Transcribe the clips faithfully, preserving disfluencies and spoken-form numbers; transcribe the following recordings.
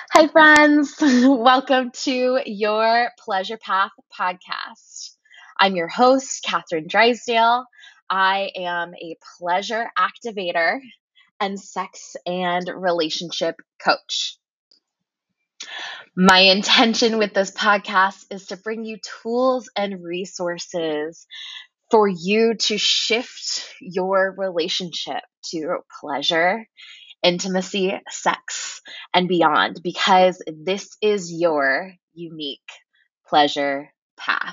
Hi, friends. Welcome to your Pleasure Path podcast. I'm your host, Catherine Drysdale. I am a pleasure activator and sex and relationship coach. My intention with this podcast is to bring you tools and resources for you to shift your relationship to pleasure, intimacy, sex, and beyond, because this is your unique pleasure path.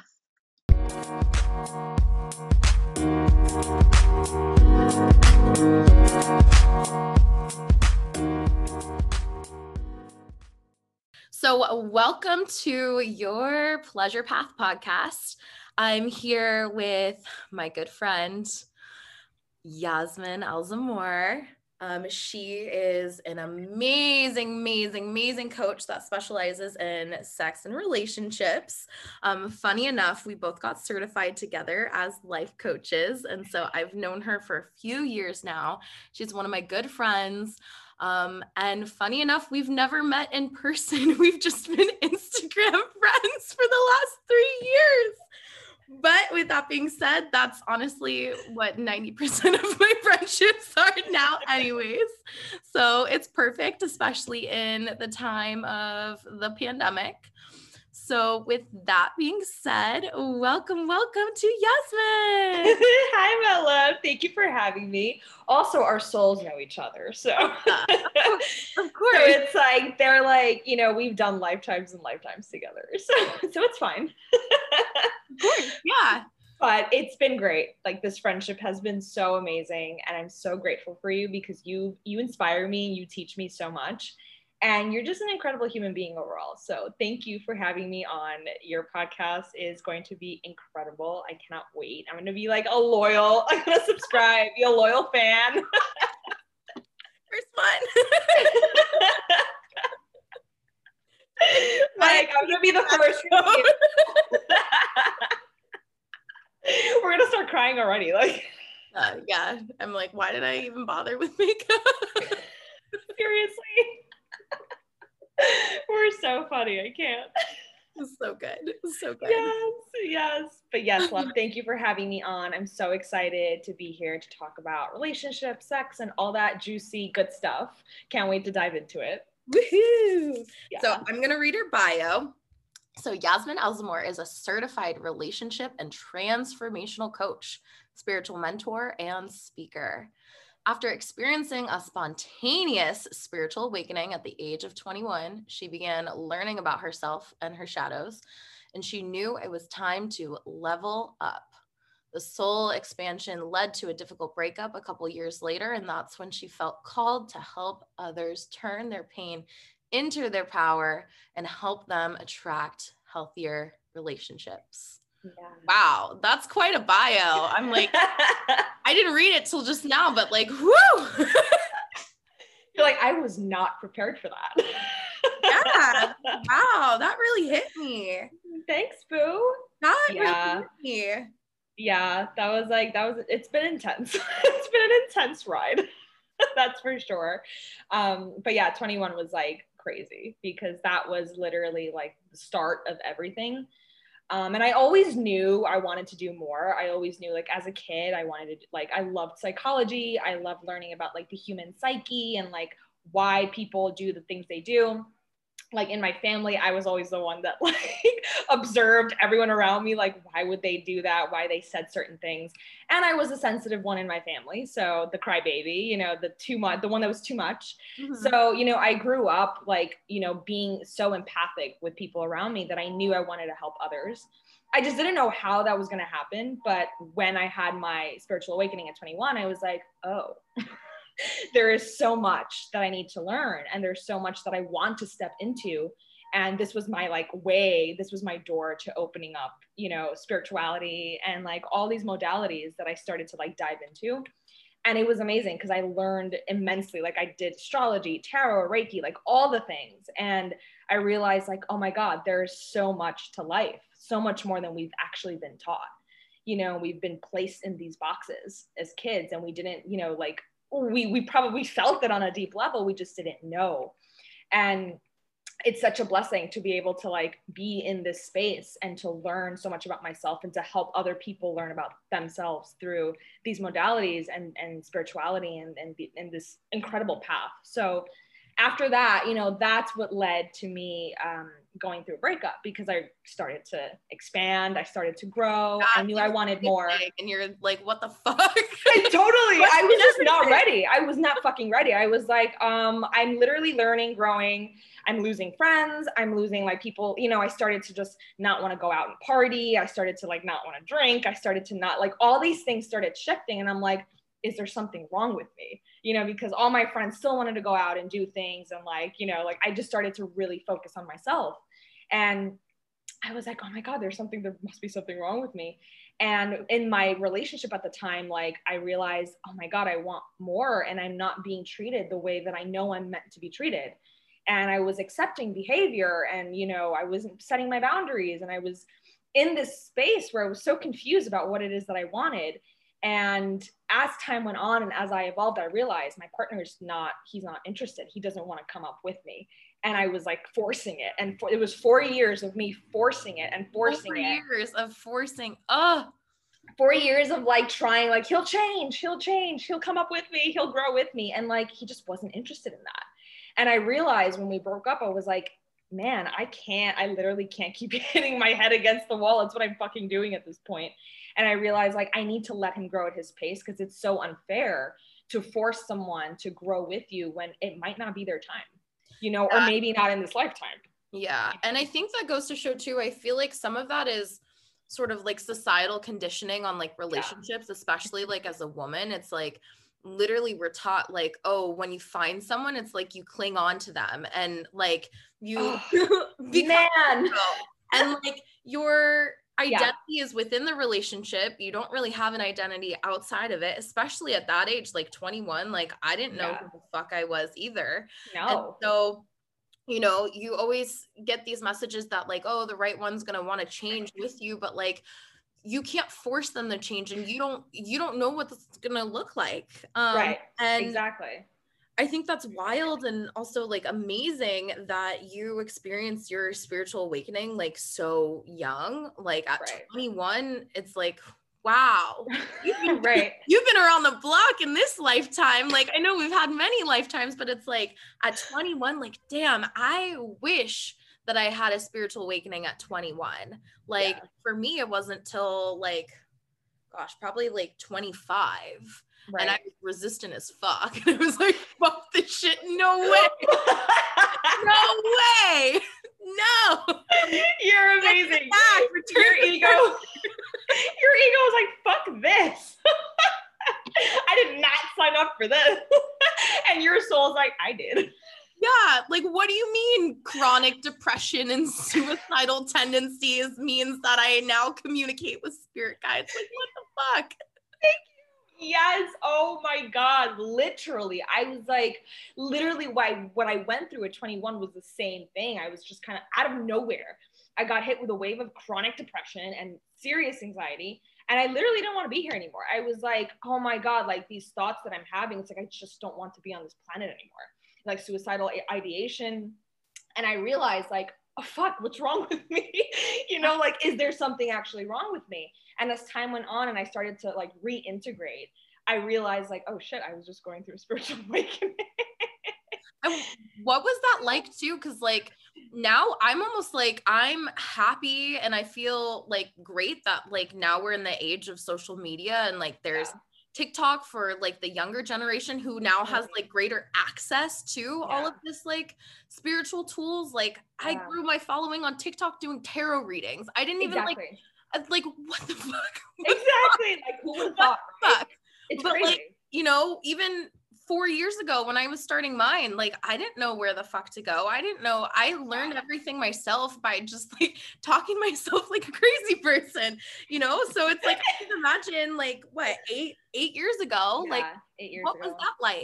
So, welcome to your Pleasure Path podcast. I'm here with my good friend, Yasmin Alzamor. Um, she is an amazing, amazing, amazing coach that specializes in sex and relationships. Um, funny enough, we both got certified together as life coaches. And so I've known her for a few years now. She's one of my good friends. Um, and funny enough, we've never met in person. We've just been Instagram friends for the last three years. But with that being said, that's honestly what ninety percent of my friendships are now anyways. So it's perfect, especially in the time of the pandemic. So with that being said, welcome, welcome to Yasmin. Hi, my love. Thank you for having me. Also, our souls know each other. So, yeah, of course. So it's like, they're like, you know, we've done lifetimes and lifetimes together. So, so it's fine. Of course, yeah. But it's been great. Like, this friendship has been so amazing. And I'm so grateful for you because you, you inspire me. You teach me so much. And you're just an incredible human being overall. So thank you for having me on. Your podcast is going to be incredible. I cannot wait. I'm going to be like a loyal, I'm going to subscribe, be a loyal fan. First one. Like, I'm going to be the first one. We're going to start crying already. Like, uh, yeah. I'm like, why did I even bother with makeup? Seriously. We're so funny. I can't. It's so good. It's so good. Yes, yes. But yes, love, thank you for having me on. I'm so excited to be here to talk about relationships, sex, and all that juicy, good stuff. Can't wait to dive into it. Woohoo! Yeah. So I'm going to read her bio. So Yasmin Alzamor is a certified relationship and transformational coach, spiritual mentor, and speaker. After experiencing a spontaneous spiritual awakening at the age of twenty-one, she began learning about herself and her shadows, and she knew it was time to level up. The soul expansion led to a difficult breakup a couple years later, and that's when she felt called to help others turn their pain into their power and help them attract healthier relationships. Yeah. Wow, that's quite a bio. I'm like, I didn't read it till just now, but like, whoo! You're like, I was not prepared for that. Yeah. Wow, that really hit me. Thanks, boo. That yeah. really hit me. Yeah, that was like, that was, it's been intense. It's been an intense ride. That's for sure. Um, but yeah, twenty-one was like crazy because that was literally like the start of everything. Um, and I always knew I wanted to do more. I always knew, like, as a kid, I wanted to, like, I loved psychology. I loved learning about, like, the human psyche and, like, why people do the things they do. Like, in my family, I was always the one that, like, observed everyone around me, like, why would they do that? Why they said certain things. And I was a sensitive one in my family. So the crybaby, you know, the too much, the one that was too much. Mm-hmm. So, you know, I grew up, like, you know, being so empathic with people around me that I knew I wanted to help others. I just didn't know how that was going to happen. But when I had my spiritual awakening at twenty-one, I was like, oh, there is so much that I need to learn. And there's so much that I want to step into. And this was my like way, this was my door to opening up, you know, spirituality and like all these modalities that I started to like dive into. And it was amazing because I learned immensely. Like, I did astrology, tarot, Reiki, like all the things. And I realized, like, oh my God, there's so much to life, so much more than we've actually been taught. You know, we've been placed in these boxes as kids and we didn't, you know, like, we we probably felt it on a deep level. We just didn't know. And it's such a blessing to be able to like be in this space and to learn so much about myself and to help other people learn about themselves through these modalities and, and spirituality and, and, the, and this incredible path. So after that, you know, that's what led to me um, going through a breakup, because I started to expand. I started to grow. God, I knew I wanted more. And you're like, what the fuck? Totally. I was just not ready. I was not fucking ready. I was like, um, I'm literally learning, growing. I'm losing friends. I'm losing like people, you know, I started to just not want to go out and party. I started to like not want to drink. I started to not like all these things started shifting. And I'm like, is there something wrong with me? You know, because all my friends still wanted to go out and do things. And like, you know, like I just started to really focus on myself. And I was like, oh my God, there's something, there must be something wrong with me. And in my relationship at the time, like I realized, oh my God, I want more. And I'm not being treated the way that I know I'm meant to be treated. And I was accepting behavior and, you know, I wasn't setting my boundaries. And I was in this space where I was so confused about what it is that I wanted. And as time went on and as I evolved, I realized my partner is not, he's not interested. He doesn't want to come up with me. And I was like forcing it. And for, it was four years of me forcing it and forcing four it. Four years of forcing. Oh, four years of like trying, like, he'll change, he'll change, he'll come up with me, he'll grow with me. And like, he just wasn't interested in that. And I realized when we broke up, I was like, man, I can't, I literally can't keep hitting my head against the wall. It's what I'm fucking doing at this point. And I realized like, I need to let him grow at his pace, because it's so unfair to force someone to grow with you when it might not be their time, you know, or maybe not in this lifetime. Yeah. And I think that goes to show too, I feel like some of that is sort of like societal conditioning on like relationships, yeah. especially like as a woman. It's like, literally we're taught like, oh, when you find someone, it's like you cling on to them and like you oh, man and like your identity yeah. is within the relationship. You don't really have an identity outside of it, especially at that age, like twenty-one. Like I didn't know yeah. who the fuck I was either. No. And so, you know, you always get these messages that like, oh, the right one's going to want to change with you, but like you can't force them to change, and you don't you don't know what it's gonna look like. Um, right. And exactly. I think that's wild and also like amazing that you experienced your spiritual awakening like so young. Like at right. twenty-one, it's like, wow. You've been, right. You've been around the block in this lifetime. Like I know we've had many lifetimes, but it's like at twenty-one, like, damn, I wish that I had a spiritual awakening at twenty-one. Like yeah. for me, it wasn't till like, gosh, probably like twenty-five. Right. And I was resistant as fuck. And it was like, fuck this shit. No way. No way. No. You're amazing. Your ego. Your ego was like, fuck this. I did not sign up for this. And your soul's like, I did. Yeah, like what do you mean chronic depression and suicidal tendencies means that I now communicate with spirit guides? Like what the fuck? Thank you. Yes. Oh my God. Literally. I was like, literally why what I went through at twenty-one was the same thing. I was just kind of out of nowhere. I got hit with a wave of chronic depression and serious anxiety. And I literally didn't want to be here anymore. I was like, oh my God, like these thoughts that I'm having, it's like, I just don't want to be on this planet anymore. Like suicidal ideation. And I realized like, oh fuck, what's wrong with me? You know, like, is there something actually wrong with me? And as time went on and I started to like reintegrate, I realized like, oh shit, I was just going through a spiritual awakening. And what was that like too? Cause like now I'm almost like, I'm happy and I feel like great that like now we're in the age of social media and like there's yeah. TikTok for like the younger generation who now has like greater access to yeah. all of this like spiritual tools. Like yeah. I grew my following on TikTok doing tarot readings. I didn't even exactly. like, like what the fuck? What exactly. The fuck? Like who would have thought? Fuck? It's but crazy. Like, you know, even four years ago when I was starting mine, like I didn't know where the fuck to go. I didn't know. I learned everything myself by just like talking myself like a crazy person, you know? So it's like, I can imagine like what, eight, eight years ago, yeah, like eight years what ago. was that like?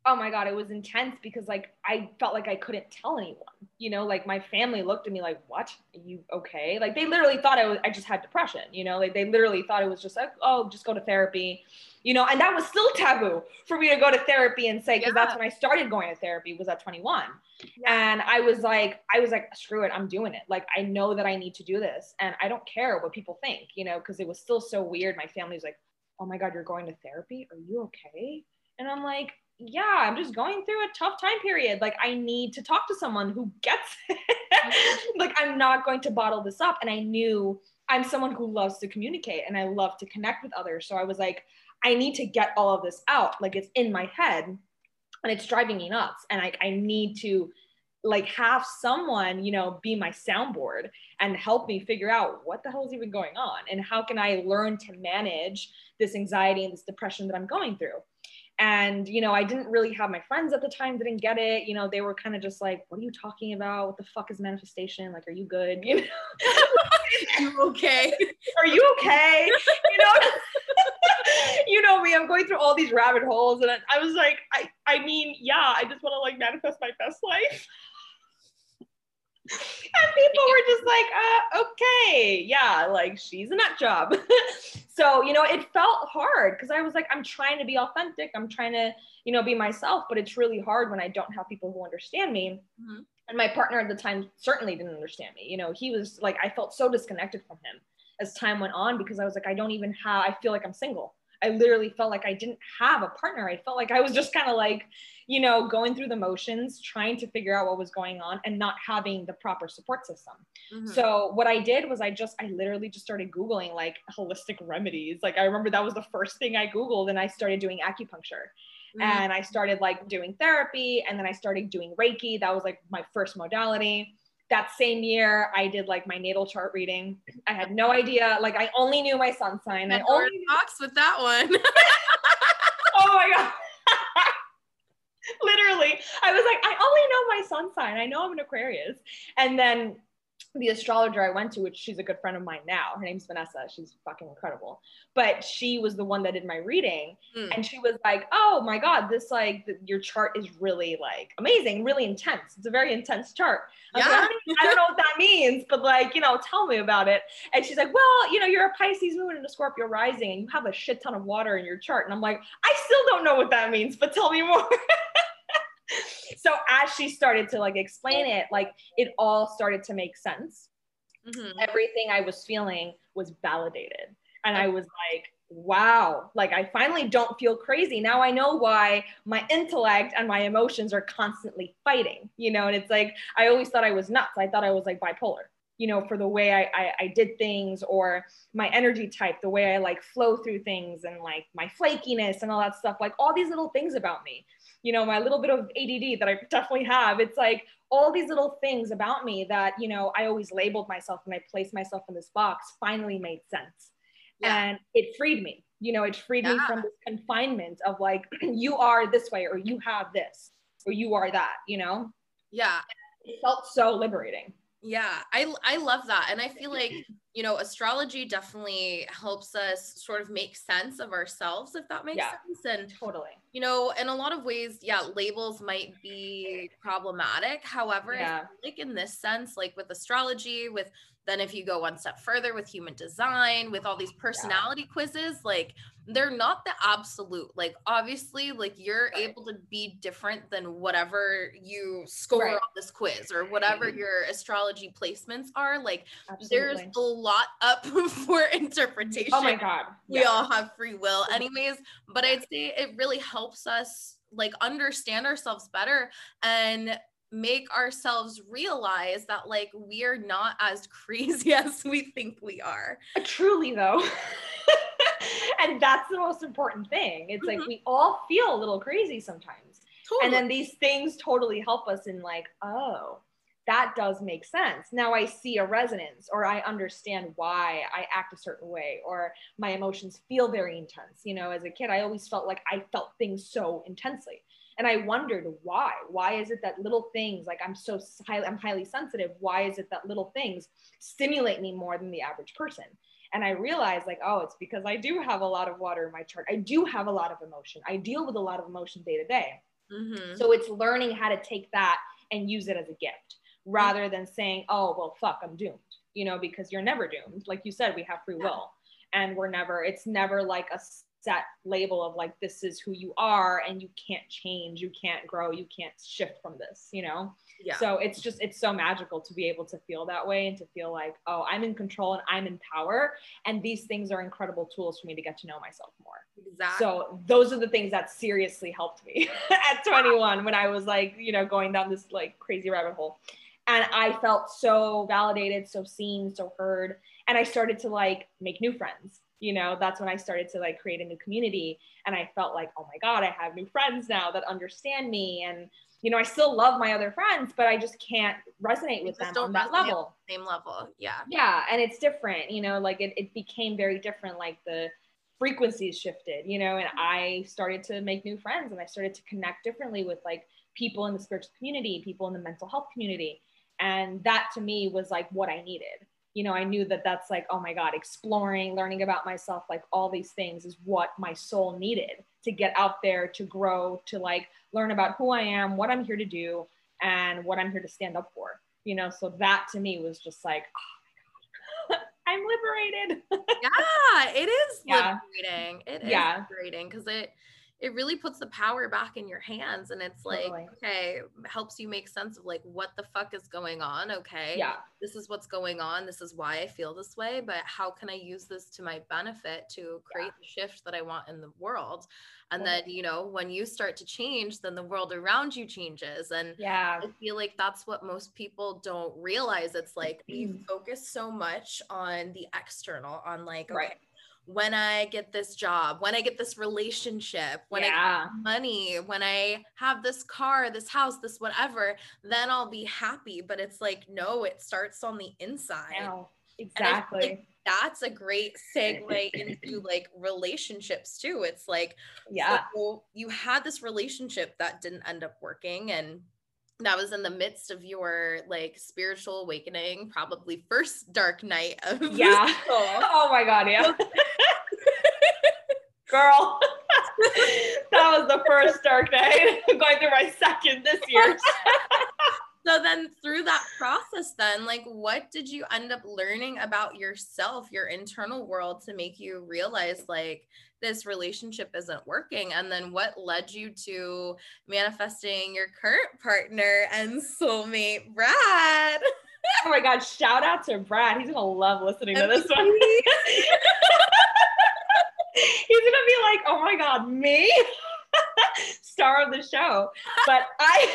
Oh my God, it was intense because like I felt like I couldn't tell anyone, you know, like my family looked at me like, what? Are you okay? Like they literally thought I was, I just had depression, you know, like they literally thought it was just like, oh, just go to therapy, you know, and that was still taboo for me to go to therapy and say, because yeah. that's when I started going to therapy, was at twenty-one. Yeah. And I was like, I was like, screw it, I'm doing it. Like, I know that I need to do this and I don't care what people think, you know, because it was still so weird. My family's like, oh my God, you're going to therapy? Are you okay? And I'm like, yeah, I'm just going through a tough time period. Like, I need to talk to someone who gets it. Like, I'm not going to bottle this up. And I knew I'm someone who loves to communicate and I love to connect with others. So I was like, I need to get all of this out. Like, it's in my head and it's driving me nuts. And I, I need to like have someone, you know, be my soundboard and help me figure out what the hell is even going on and how can I learn to manage this anxiety and this depression that I'm going through. And, you know, I didn't really have my friends at the time, didn't get it. You know, they were kind of just like, what are you talking about? What the fuck is manifestation? Like, are you good? You know, you okay? Are you okay? You know, you know me, I'm going through all these rabbit holes. And I was like, I, I mean, yeah, I just want to like manifest my best life. And people were just like, uh, okay, yeah, like she's a nut job. So, you know, it felt hard because I was like, I'm trying to be authentic. I'm trying to, you know, be myself, but it's really hard when I don't have people who understand me. Mm-hmm. And my partner at the time certainly didn't understand me. You know, he was like, I felt so disconnected from him as time went on because I was like, I don't even have, I feel like I'm single. I literally felt like I didn't have a partner. I felt like I was just kind of like, you know, going through the motions, trying to figure out what was going on and not having the proper support system. Mm-hmm. So what I did was I just, I literally just started Googling like holistic remedies. Like I remember that was the first thing I Googled and I started doing acupuncture. Mm-hmm. And I started like doing therapy and then I started doing Reiki. That was like my first modality. That same year, I did like my natal chart reading. I had no idea. Like I only knew my sun sign. I only knew- box with that one. Oh my God. Literally, I was like, I only know my sun sign. I know I'm an Aquarius. And then the astrologer I went to, which she's a good friend of mine now, her name's Vanessa. She's fucking incredible. But she was the one that did my reading. Mm. And she was like, oh my God, this like, the, your chart is really like amazing, really intense. It's a very intense chart. I, yeah. like, I, don't even, I don't know what that means, but like, you know, tell me about it. And she's like, well, you know, you're a Pisces moon and a Scorpio rising and you have a shit ton of water in your chart. And I'm like, I still don't know what that means, but tell me more. So as she started to like explain it, like it all started to make sense. Mm-hmm. Everything I was feeling was validated. And I was like, wow, like I finally don't feel crazy. Now I know why my intellect and my emotions are constantly fighting, you know? And it's like, I always thought I was nuts. I thought I was like bipolar, you know, for the way I, I, I did things or my energy type, the way I like flow through things and like my flakiness and all that stuff, like all these little things about me. You know, my little bit of A D D that I definitely have. It's like all these little things about me that, you know, I always labeled myself and I placed myself in this box finally made sense. Yeah. And it freed me, you know, it freed yeah. me from this confinement of like, you are this way, or you have this, or you are that, you know? Yeah. It felt so liberating. Yeah, I, I love that. And I feel like, you know, astrology definitely helps us sort of make sense of ourselves, if that makes yeah, sense. And totally, you know, in a lot of ways, yeah, labels might be problematic. However, yeah. I feel like in this sense, like with astrology, with then if you go one step further with human design, with all these personality yeah. quizzes, like they're not the absolute. Like obviously, like you're right. able to be different than whatever you score right. on this quiz or whatever your astrology placements are. Like absolutely. There's a lot up for interpretation. Oh my God. We yeah. all have free will anyways, but I'd say it really helps us like understand ourselves better and make ourselves realize that like we are not as crazy as we think we are. Truly though. And that's the most important thing. It's mm-hmm. like we all feel a little crazy sometimes. Totally. And then these things totally help us in like, oh, that does make sense. Now I see a resonance, or I understand why I act a certain way, or my emotions feel very intense. You know, as a kid, I always felt like I felt things so intensely. And I wondered why. Why is it that little things, like I'm so highly, I'm highly sensitive. Why is it that little things stimulate me more than the average person? And I realized like, oh, it's because I do have a lot of water in my chart. I do have a lot of emotion. I deal with a lot of emotion day to day. Mm-hmm. So it's learning how to take that and use it as a gift rather than saying, oh, well, fuck, I'm doomed, you know, because you're never doomed. Like you said, we have free will, and we're never, it's never like a set label of like, this is who you are and you can't change, you can't grow, you can't shift from this, you know? Yeah. So it's just, it's so magical to be able to feel that way and to feel like, oh, I'm in control and I'm in power. And these things are incredible tools for me to get to know myself more. Exactly. So those are the things that seriously helped me at twenty-one when I was like, you know, going down this like crazy rabbit hole. And I felt so validated, so seen, so heard. And I started to like make new friends. You know, that's when I started to like create a new community. And I felt like, oh my God, I have new friends now that understand me. And, you know, I still love my other friends, but I just can't resonate with them on that level. Same level. Yeah. Yeah. And it's different, you know, like it, it became very different. Like the frequencies shifted, you know, and I started to make new friends and I started to connect differently with like people in the spiritual community, people in the mental health community. And that to me was like what I needed. You know, I knew that that's like, oh my God, exploring, learning about myself, like all these things is what my soul needed to get out there, to grow, to like learn about who I am, what I'm here to do, and what I'm here to stand up for. You know, so that to me was just like, oh my God, I'm liberated. Yeah, it is yeah. liberating. It is yeah. liberating because it it really puts the power back in your hands, and it's like, Totally. okay, helps you make sense of like what the fuck is going on. Okay, yeah, this is what's going on, this is why I feel this way, but how can I use this to my benefit to create yeah. the shift that I want in the world? And totally. Then, you know, when you start to change, then the world around you changes. And yeah, I feel like that's what most people don't realize. It's like we focus so much on the external, on like, okay, right. when I get this job, when I get this relationship, when yeah. I get money, when I have this car, this house, this whatever, then I'll be happy. But it's like, no, it starts on the inside. No, exactly. Like that's a great segue into like relationships too. It's like, yeah, so you had this relationship that didn't end up working, and that was in the midst of your like spiritual awakening, probably first dark night of yeah. the soul. Oh my God, yeah. Girl, that was the first dark night. I'm going through my second this year. So then through that process, then like what did you end up learning about yourself, your internal world, to make you realize like this relationship isn't working? And then what led you to manifesting your current partner and soulmate, Brad? Oh my God, shout out to Brad. He's gonna love listening to this one. He's gonna be like, oh my God, me? Star of the show. But I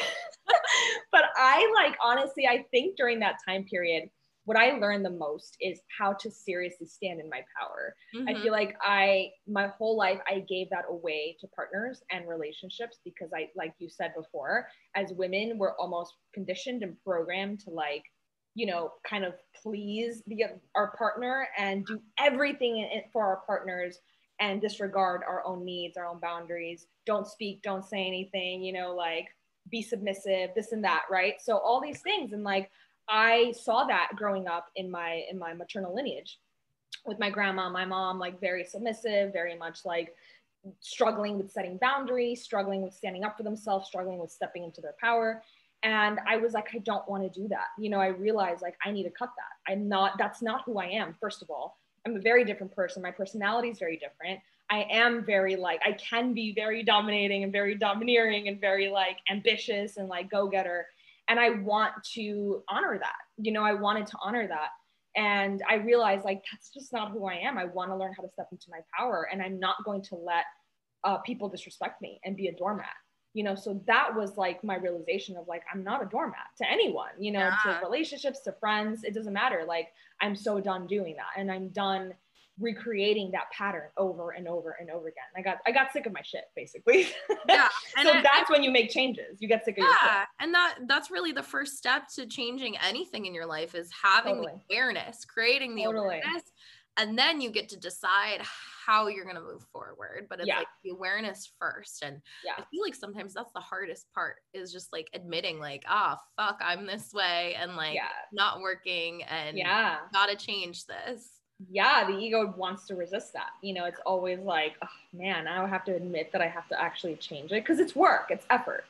but I like, honestly, I think during that time period, what I learned the most is how to seriously stand in my power. Mm-hmm. I feel like I, my whole life, I gave that away to partners and relationships because I, like you said before, as women, we're almost conditioned and programmed to like, you know, kind of please the, our partner and do everything in, for our partners and disregard our own needs, our own boundaries. Don't speak, don't say anything, you know, like be submissive, this and that, right? So all these things. And like, I saw that growing up in my, in my maternal lineage with my grandma, my mom, like very submissive, very much like struggling with setting boundaries, struggling with standing up for themselves, struggling with stepping into their power. And I was like, I don't want to do that. You know, I realized like, I need to cut that. I'm not, that's not who I am. First of all, I'm a very different person. My personality is very different. I am very like, I can be very dominating and very domineering and very like ambitious and like go-getter. And I want to honor that. You know, I wanted to honor that. And I realized like, that's just not who I am. I want to learn how to step into my power. And I'm not going to let uh, people disrespect me and be a doormat. You know, so that was like my realization of like, I'm not a doormat to anyone, you know, yeah. to relationships, to friends, it doesn't matter. Like, I'm so done doing that. And I'm done recreating that pattern over and over and over again. I got, I got sick of my shit basically. Yeah. So I, that's I, when you make changes. You get sick of yeah, your shit. And that, that's really the first step to changing anything in your life is having totally. the awareness, creating the totally. awareness. And then you get to decide how you're going to move forward. But it's yeah. like the awareness first. And yeah. I feel like sometimes that's the hardest part is just like admitting like, ah, oh, fuck, I'm this way and like yeah. not working and yeah. gotta change this. Yeah, the ego wants to resist that. You know, it's always like, oh man, now I have to admit that I have to actually change it because it's work, it's effort.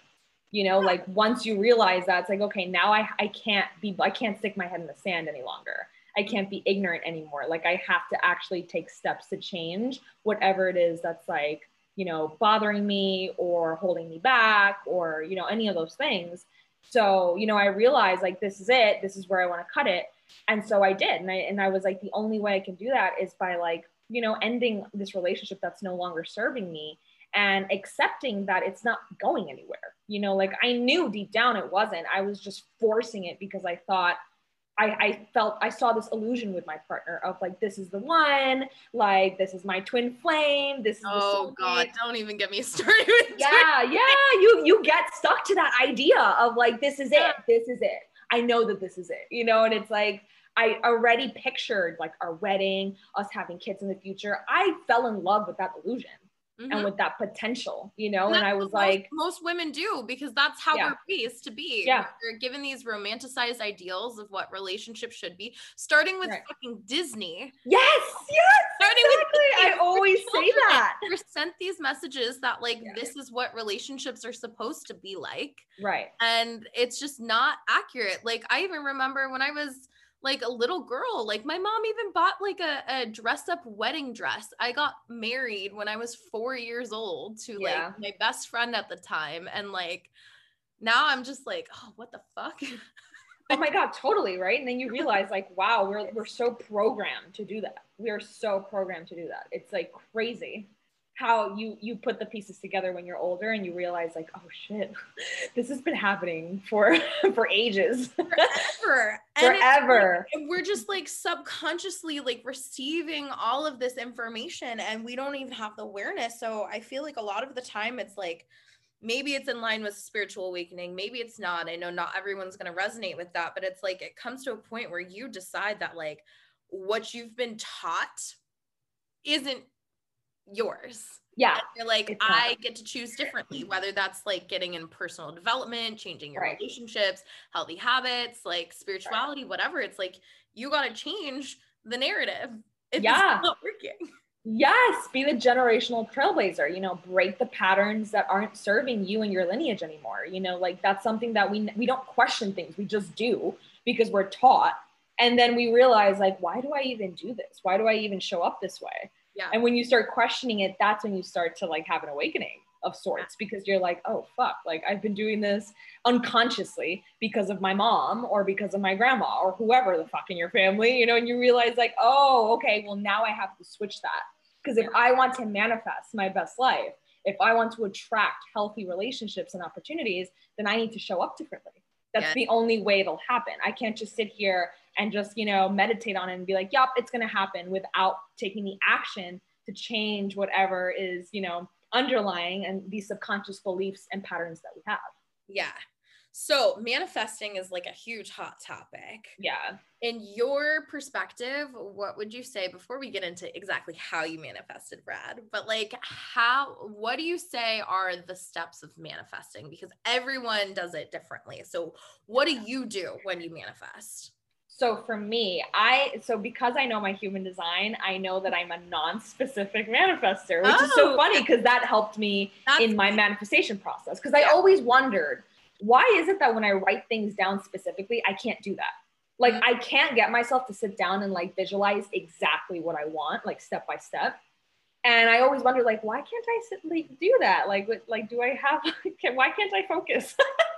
You know, like once you realize that, it's like, okay, now I, I can't be, I can't stick my head in the sand any longer. I can't be ignorant anymore. Like I have to actually take steps to change whatever it is that's like, you know, bothering me or holding me back or, you know, any of those things. So, you know, I realized like, this is it, this is where I want to cut it. And so I did. And I, and I was like, the only way I can do that is by like, you know, ending this relationship that's no longer serving me and accepting that it's not going anywhere. You know, like I knew deep down it wasn't. I was just forcing it because I thought, I, I felt, I saw this illusion with my partner of like, this is the one, like, this is my twin flame. This is oh the God, don't even get me started with yeah, yeah. You, you get stuck to that idea of like, this is it, this is it. I know that this is it, you know? And it's like, I already pictured like our wedding, us having kids in the future. I fell in love with that illusion. Mm-hmm. And with that potential, you know, and, and I was like, most, most women do, because that's how yeah. we're raised to be. Yeah. We're given these romanticized ideals of what relationships should be, starting with right. fucking Disney. Yes, yes, starting exactly. With Disney. I always say that. We're sent these messages that like, yeah. this is what relationships are supposed to be like. Right. And it's just not accurate. Like I even remember when I was like a little girl, like my mom even bought like a, a dress up wedding dress. I got married when I was four years old to yeah. like my best friend at the time. And like, now I'm just like, oh, what the fuck? Oh my God, totally. Right. And then you realize like, wow, we're, we're so programmed to do that. We are so programmed to do that. It's like crazy how you, you put the pieces together when you're older and you realize like, oh shit, this has been happening for, for ages. Forever. Forever. And we're just like subconsciously like receiving all of this information and we don't even have the awareness. So I feel like a lot of the time it's like, maybe it's in line with spiritual awakening. Maybe it's not. I know not everyone's going to resonate with that, but it's like, it comes to a point where you decide that like what you've been taught isn't yours. Yeah. And you're like, I get to choose differently, whether that's like getting in personal development, changing your right. relationships, healthy habits, like spirituality, right. whatever. It's like, you got to change the narrative if yeah. it's not working. Yes. Be the generational trailblazer, you know, break the patterns that aren't serving you and your lineage anymore. You know, like that's something that we, we don't question things. We just do because we're taught. And then we realize like, why do I even do this? Why do I even show up this way? Yeah. And when you start questioning it, that's when you start to like have an awakening of sorts, because you're like, oh, fuck, like I've been doing this unconsciously because of my mom or because of my grandma or whoever the fuck in your family, you know, and you realize like, oh, okay, well now I have to switch that. Because if I want to manifest my best life, if I want to attract healthy relationships and opportunities, then I need to show up differently. That's yeah. the only way it'll happen. I can't just sit here and just, you know, meditate on it and be like, yup, it's going to happen without taking the action to change whatever is, you know, underlying and these subconscious beliefs and patterns that we have. Yeah. So manifesting is like a huge hot topic. Yeah. In your perspective, what would you say before we get into exactly how you manifested, Brad, but like how, what do you say are the steps of manifesting? Because everyone does it differently. So what do you do when you manifest? So for me, I, so because I know my human design, I know that I'm a non-specific manifester, which oh, is so funny because that helped me in my manifestation process. Because I yeah. always wondered, why is it that when I write things down specifically, I can't do that? Like, mm-hmm. I can't get myself to sit down and like visualize exactly what I want, like step by step. And I always wonder, like, why can't I sit, like, do that? Like, like, do I have, can, why can't I focus?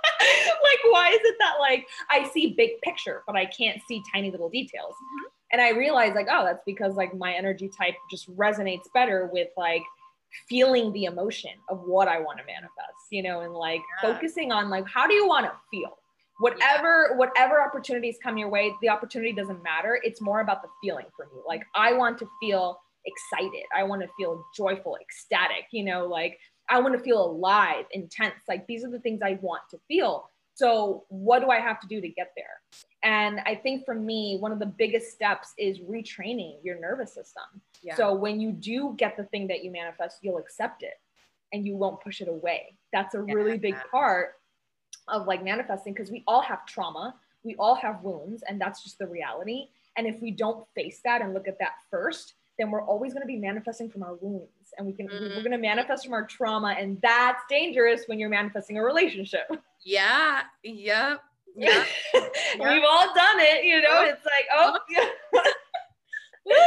Like, why is it that like I see big picture, but I can't see tiny little details? Mm-hmm. And I realized like, oh, that's because like my energy type just resonates better with like feeling the emotion of what I want to manifest, you know, and like yeah. focusing on like, how do you want to feel? Whatever, yeah. whatever opportunities come your way, the opportunity doesn't matter. It's more about the feeling for me. Like, I want to feel excited. I want to feel joyful, ecstatic, you know, like I want to feel alive, intense. Like, these are the things I want to feel. So what do I have to do to get there? And I think for me, one of the biggest steps is retraining your nervous system. Yeah. So when you do get the thing that you manifest, you'll accept it and you won't push it away. That's a yeah. really big part of like manifesting, because we all have trauma. We all have wounds, and that's just the reality. And if we don't face that and look at that first, then we're always going to be manifesting from our wounds, and we can Mm-hmm. we're going to manifest from our trauma, and that's dangerous when you're manifesting a relationship. Yeah. Yep. Yeah. We've all done it, you know. It's like, oh, yeah.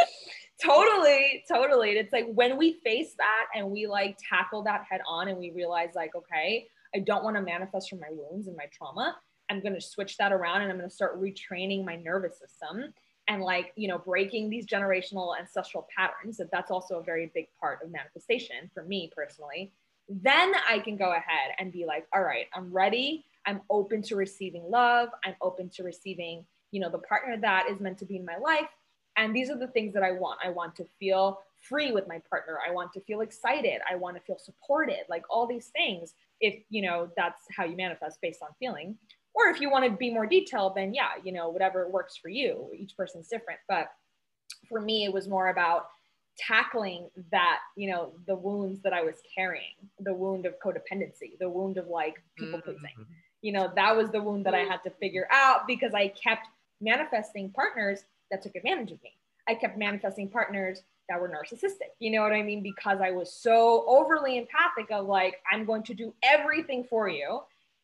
totally, totally. It's like when we face that and we like tackle that head on, and we realize like, okay, I don't want to manifest from my wounds and my trauma. I'm going to switch that around, and I'm going to start retraining my nervous system, and like, you know, breaking these generational ancestral patterns. That that's also a very big part of manifestation for me personally. Then I can go ahead and be like, all right, I'm ready. I'm open to receiving love. I'm open to receiving, you know, the partner that is meant to be in my life. And these are the things that I want. I want to feel free with my partner. I want to feel excited. I want to feel supported, like all these things. If, you know, that's how you manifest based on feeling. Or if you want to be more detailed, then yeah, you know, whatever works for you. Each person's different. But for me, it was more about tackling that, you know, the wounds that I was carrying, the wound of codependency, the wound of like people pleasing. Mm-hmm. You know, that was the wound that I had to figure out, because I kept manifesting partners that took advantage of me. I kept manifesting partners that were narcissistic. You know what I mean? Because I was so overly empathic of like, I'm going to do everything for you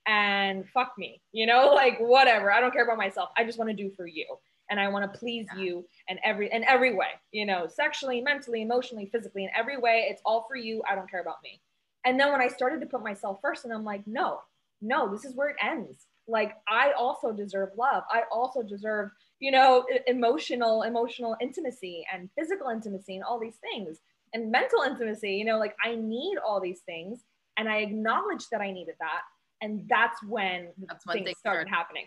and fuck me, you know, like whatever. I don't care about myself. I just want to do for you. And I want to please yeah. you in every, in every way, you know, sexually, mentally, emotionally, physically, in every way. It's all for you. I don't care about me. And then when I started to put myself first, and I'm like, no, no, this is where it ends. Like, I also deserve love. I also deserve, you know, emotional, emotional intimacy and physical intimacy and all these things, and mental intimacy, you know, like I need all these things. And I acknowledge that I needed that. And that's when that's things, things started, started happening.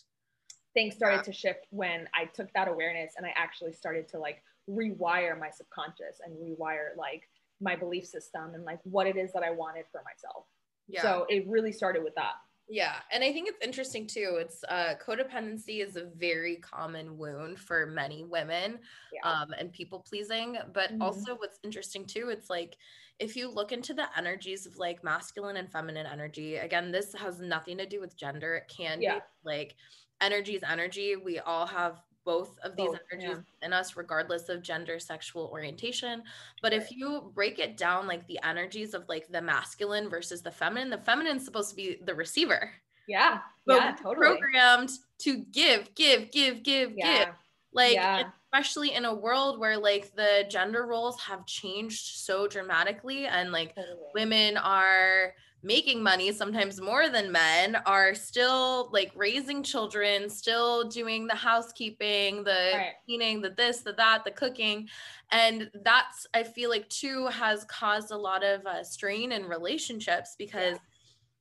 Things started yeah. to shift when I took that awareness and I actually started to like rewire my subconscious and rewire like my belief system and like what it is that I wanted for myself. Yeah. So it really started with that. Yeah. And I think it's interesting too. It's uh, codependency is a very common wound for many women yeah. um, and people pleasing. But mm-hmm. also what's interesting too, it's like, if you look into the energies of like masculine and feminine energy, again, this has nothing to do with gender. It can yeah. be like energy is energy. We all have both of these both, energies yeah. in us, regardless of gender, sexual orientation. But right. if you break it down, like the energies of like the masculine versus the feminine, the feminine is supposed to be the receiver. Yeah. But yeah, we're totally. programmed to give, give, give, give, yeah. give. Like, yeah. especially in a world where like the gender roles have changed so dramatically, and like totally. Women are making money, sometimes more than men, are still like raising children, still doing the housekeeping, the right. cleaning, the this, the that, the cooking. And that's, I feel like too, has caused a lot of uh, strain in relationships, because yeah.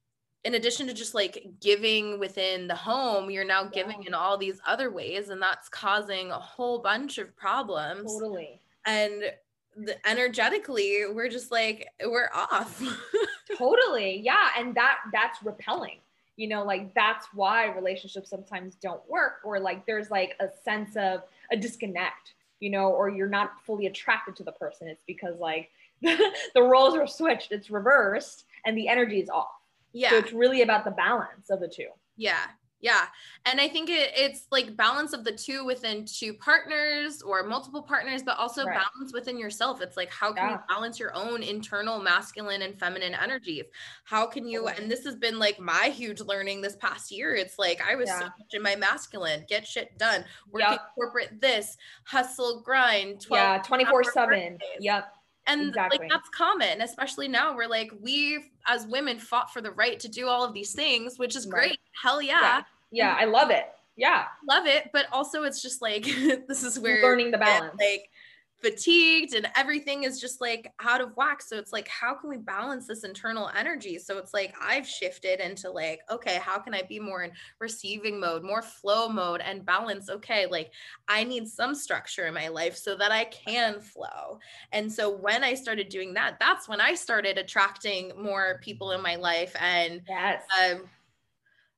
in addition to just like giving within the home, you're now giving yeah. in all these other ways, and that's causing a whole bunch of problems. Totally. And the, energetically, we're just like, we're off. Totally. Yeah. And that that's repelling, you know, like that's why relationships sometimes don't work, or like there's like a sense of a disconnect, you know, or you're not fully attracted to the person. It's because like the roles are switched, it's reversed, and the energy is off. Yeah. So it's really about the balance of the two. Yeah. Yeah. And I think it, it's like balance of the two within two partners or multiple partners, but also right. balance within yourself. It's like, how can yeah. you balance your own internal masculine and feminine energies? How can you, totally. And this has been like my huge learning this past year. It's like, I was yeah. so much in my masculine, get shit done, working yep. corporate, this hustle, grind, twelve yeah, twenty-four seven. Yep. And exactly. like, that's common, especially now we're like, we as women fought for the right to do all of these things, which is great. Right. Hell yeah. Yeah. yeah I love it. Yeah. Love it. But also it's just like, this is where learning the balance, like fatigued and everything is just like out of whack. So it's like, how can we balance this internal energy? So it's like, I've shifted into like, okay, how can I be more in receiving mode, more flow mode, and balance? Okay, like I need some structure in my life so that I can flow. And so when I started doing that, that's when I started attracting more people in my life. And yes. um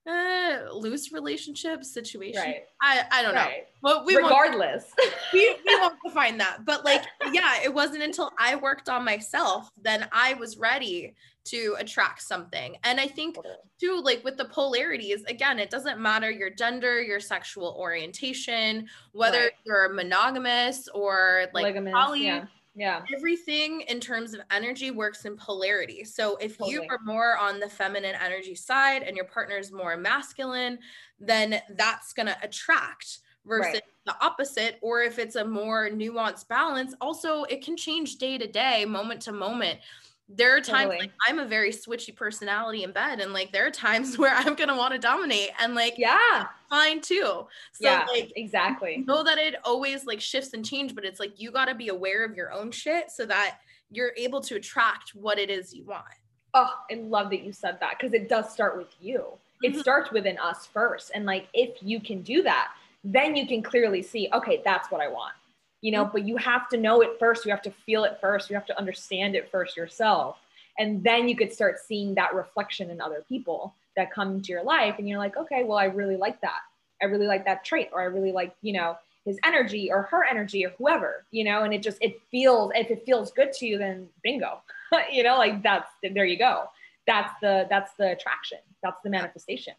uh, loose relationship situation. Right. I, I don't know. Right. Well, we Regardless. won't, we, we won't define that. But like, yeah, it wasn't until I worked on myself then I was ready to attract something. And I think too, like with the polarities, again, it doesn't matter your gender, your sexual orientation, whether Right. you're monogamous or like poly. Yeah. Yeah. Everything in terms of energy works in polarity. So if Totally. you are more on the feminine energy side and your partner is more masculine, then that's going to attract versus Right. the opposite. Or if it's a more nuanced balance, also it can change day to day, moment to moment. There are times Totally. like I'm a very switchy personality in bed, and like there are times where I'm gonna want to dominate, and like yeah, fine too. So yeah, like exactly. Know that it always like shifts and change, but it's like you got to be aware of your own shit so that you're able to attract what it is you want. Oh, I love that you said that, because it does start with you. Mm-hmm. It starts within us first, and like if you can do that, then you can clearly see, okay, that's what I want. You know, but you have to know it first. You have to feel it first. You have to understand it first yourself. And then you could start seeing that reflection in other people that come into your life. And you're like, okay, well, I really like that. I really like that trait, or I really like, you know, his energy or her energy or whoever, you know, and it just, it feels, if it feels good to you, then bingo, you know, like that's, there you go. That's the, that's the attraction. That's the manifestation.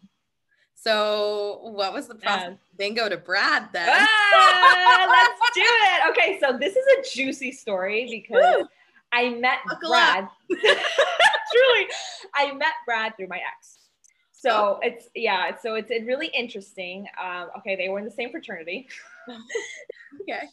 So what was the process? Yeah. Bingo to Brad then. Ah, let's do it. Okay. So this is a juicy story because Woo! I met Buckle Brad. Truly, I met Brad through my ex. So oh. it's, yeah. So it's, it's really interesting. Um, okay. They were in the same fraternity. Okay.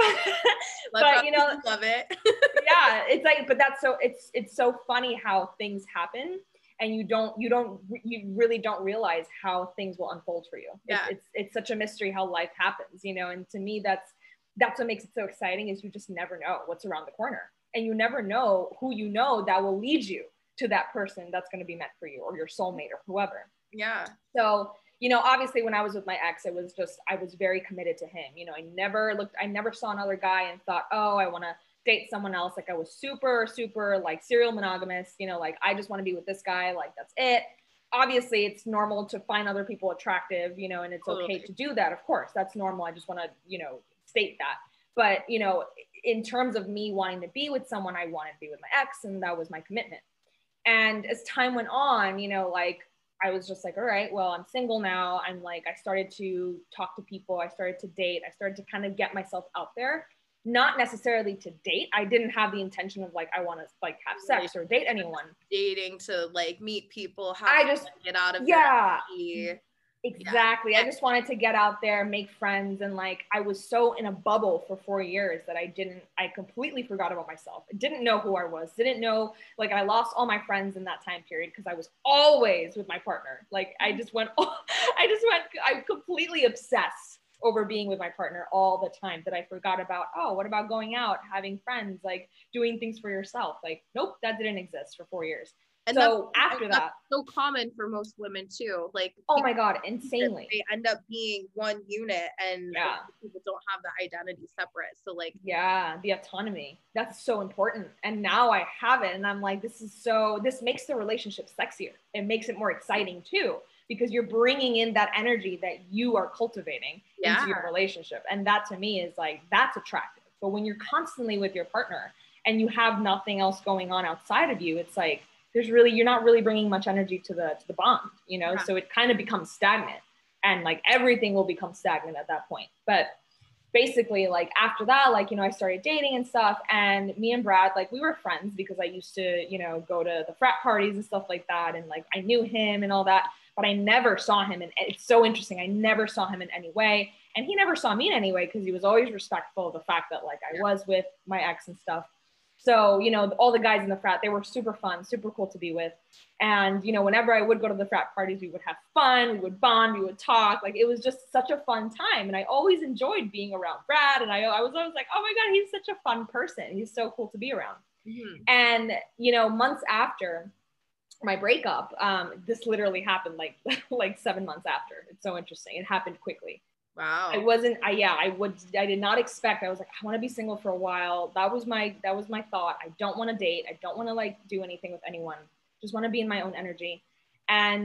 But you know, love it. Yeah. It's like, but that's so, it's, it's so funny how things happen. And you don't, you don't, you really don't realize how things will unfold for you. Yeah. It's, it's, it's such a mystery how life happens, you know? And to me, that's, that's what makes it so exciting, is you just never know what's around the corner, and you never know who, you know, that will lead you to that person that's going to be meant for you, or your soulmate or whoever. Yeah. So, you know, obviously when I was with my ex, it was just, I was very committed to him. You know, I never looked, I never saw another guy and thought, oh, I want to date someone else. Like I was super, super like serial monogamous, you know, like I just want to be with this guy. Like that's it. Obviously it's normal to find other people attractive, you know, and it's okay to do that. Of course, that's normal. I just want to, you know, state that. But, you know, in terms of me wanting to be with someone, I wanted to be with my ex, and that was my commitment. And as time went on, you know, like I was just like, all right, well, I'm single now. I'm like, I started to talk to people. I started to date. I started to kind of get myself out there. Not necessarily to date. I didn't have the intention of like, I want to like have sex or date anyone. Dating to like meet people. I just get out of yeah, your exactly. Yeah. I just wanted to get out there, make friends, and like I was so in a bubble for four years that I didn't. I completely forgot about myself. I didn't know who I was. Didn't know, like I lost all my friends in that time period because I was always with my partner. Like I just went. I just went. I'm completely obsessed over being with my partner all the time, that I forgot about, oh, what about going out, having friends, like doing things for yourself? Like, nope, that didn't exist for four years. And so that's, after and that, that's so common for most women too. Like, oh my God, insanely. They end up being one unit, and yeah. people don't have the identity separate. So like, yeah, the autonomy, that's so important. And now I have it, and I'm like, this is so, this makes the relationship sexier. It makes it more exciting too, because you're bringing in that energy that you are cultivating yeah. into your relationship. And that to me is like, that's attractive. But when you're constantly with your partner and you have nothing else going on outside of you, it's like, there's really, you're not really bringing much energy to the, to the bond, you know? Yeah. So it kind of becomes stagnant, and like everything will become stagnant at that point. But basically like after that, like, you know, I started dating and stuff, and me and Brad, like we were friends because I used to, you know, go to the frat parties and stuff like that. And like, I knew him and all that, but I never saw him. And it's so interesting. I never saw him in any way. And he never saw me in any way, because he was always respectful of the fact that like I yeah. was with my ex and stuff. So, you know, all the guys in the frat, they were super fun, super cool to be with. And, you know, whenever I would go to the frat parties, we would have fun, we would bond, we would talk. Like, it was just such a fun time. And I always enjoyed being around Brad. And I, I was always like, oh my God, he's such a fun person. He's so cool to be around. Mm-hmm. And, you know, months after my breakup, um, this literally happened like, like seven months after. It's so interesting. It happened quickly. Wow. I wasn't, I, yeah, I would, I did not expect, I was like, I want to be single for a while. That was my, that was my thought. I don't want to date. I don't want to like do anything with anyone. Just want to be in my own energy. And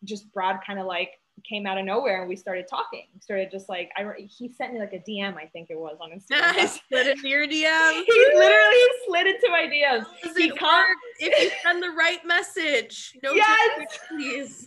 just Brad kind of like came out of nowhere and we started talking. Started just like, I he sent me like a D M, I think it was on Instagram. I slid into your D M. He literally slid into my D Ms. Does he it com- work if you send the right message? No, yes, please.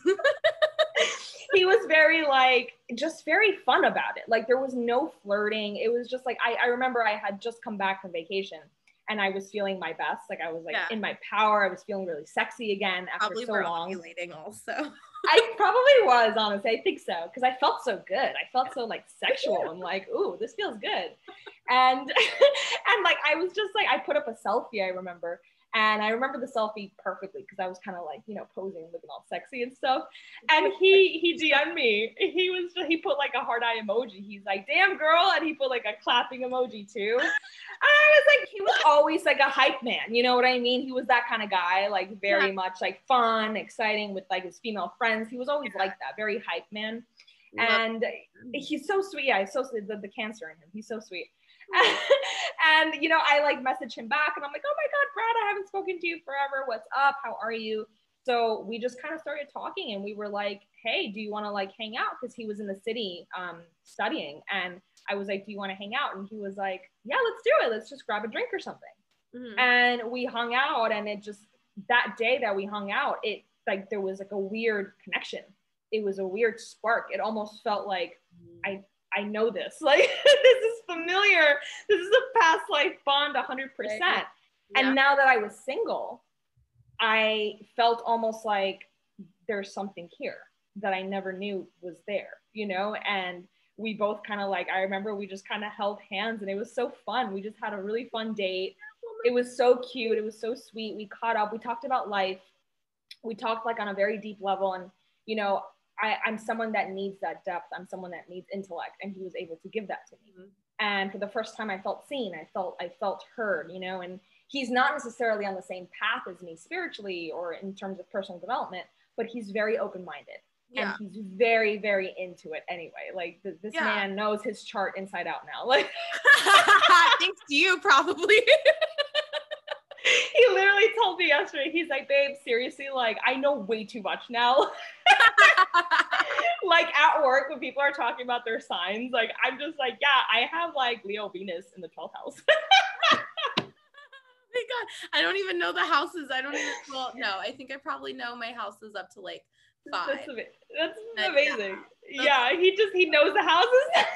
He was very like, just very fun about it. Like there was no flirting. It was just like, I, I remember I had just come back from vacation and I was feeling my best. Like I was like yeah. in my power. I was feeling really sexy again after probably so were long. Ovulating also. I probably was, honestly. I think so. Because I felt so good. I felt so like sexual and like, ooh, this feels good. And and like I was just like, I put up a selfie, I remember. And I remember the selfie perfectly because I was kind of like, you know, posing, looking all sexy and stuff. And he he D M'd me. He was he put like a heart eye emoji. He's like, damn girl, and he put like a clapping emoji too. And I was like, he was always like a hype man. You know what I mean? He was that kind of guy, like very yeah. much like fun, exciting with like his female friends. He was always yeah. like that, very hype man. Love and him. He's so sweet. Yeah, he's so sweet. The, the cancer in him. He's so sweet. And, you know, I like message him back and I'm like, oh my God, Brad, I haven't spoken to you forever. What's up? How are you? So we just kind of started talking and we were like, hey, do you want to like hang out? Because he was in the city um, studying. And I was like, do you want to hang out? And he was like, yeah, let's do it. Let's just grab a drink or something. Mm-hmm. And we hung out and it just, that day that we hung out, it like, there was like a weird connection. It was a weird spark. It almost felt like mm-hmm. I, I know this, like, this is familiar. This is a past life bond one hundred percent. Yeah. And now that I was single, I felt almost like there's something here that I never knew was there, you know? And we both kind of like, I remember we just kind of held hands and it was so fun. We just had a really fun date. It was so cute. It was so sweet. We caught up. We talked about life. We talked like on a very deep level. And, you know, I, I'm someone that needs that depth. I'm someone that needs intellect, and he was able to give that to me. Mm-hmm. And for the first time, I felt seen. I felt, I felt heard, you know, and he's not necessarily on the same path as me spiritually or in terms of personal development, but he's very open-minded yeah. and he's very, very into it anyway. Like th- this yeah. man knows his chart inside out now. Like, thanks to you, probably. He literally told me yesterday, he's like, babe, seriously, like, I know way too much now. Like at work when people are talking about their signs, like, I'm just like, yeah, I have like Leo Venus in the twelfth house. Oh my God. I don't even know the houses. I don't even, well, no, I think I probably know my houses up to like five. That's, ama- that's amazing. Yeah, yeah, he just, he knows the houses.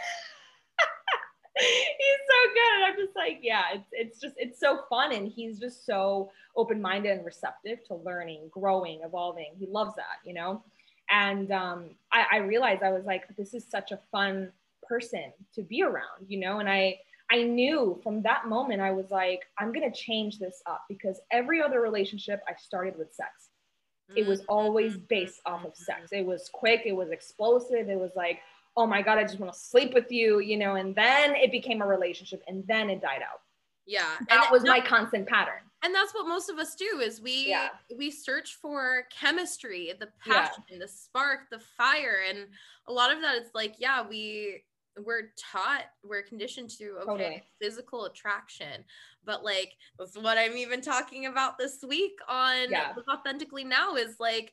He's so good. And I'm just like, yeah, it's it's just, it's so fun. And he's just so open-minded and receptive to learning, growing, evolving. He loves that, you know? And um, I, I realized I was like, this is such a fun person to be around, you know? And I, I knew from that moment, I was like, I'm going to change this up because every other relationship I started with sex. It was always based off of sex. It was quick. It was explosive. It was like, oh my God, I just want to sleep with you, you know, and then it became a relationship and then it died out. Yeah. That and was that, my constant pattern. And that's what most of us do is we, yeah. we search for chemistry, the passion, yeah. the spark, the fire. And a lot of that is like, yeah, we, we're taught, we're conditioned to, okay, totally. Physical attraction, but like, that's what I'm even talking about this week on yeah. Live Authentically Now is like,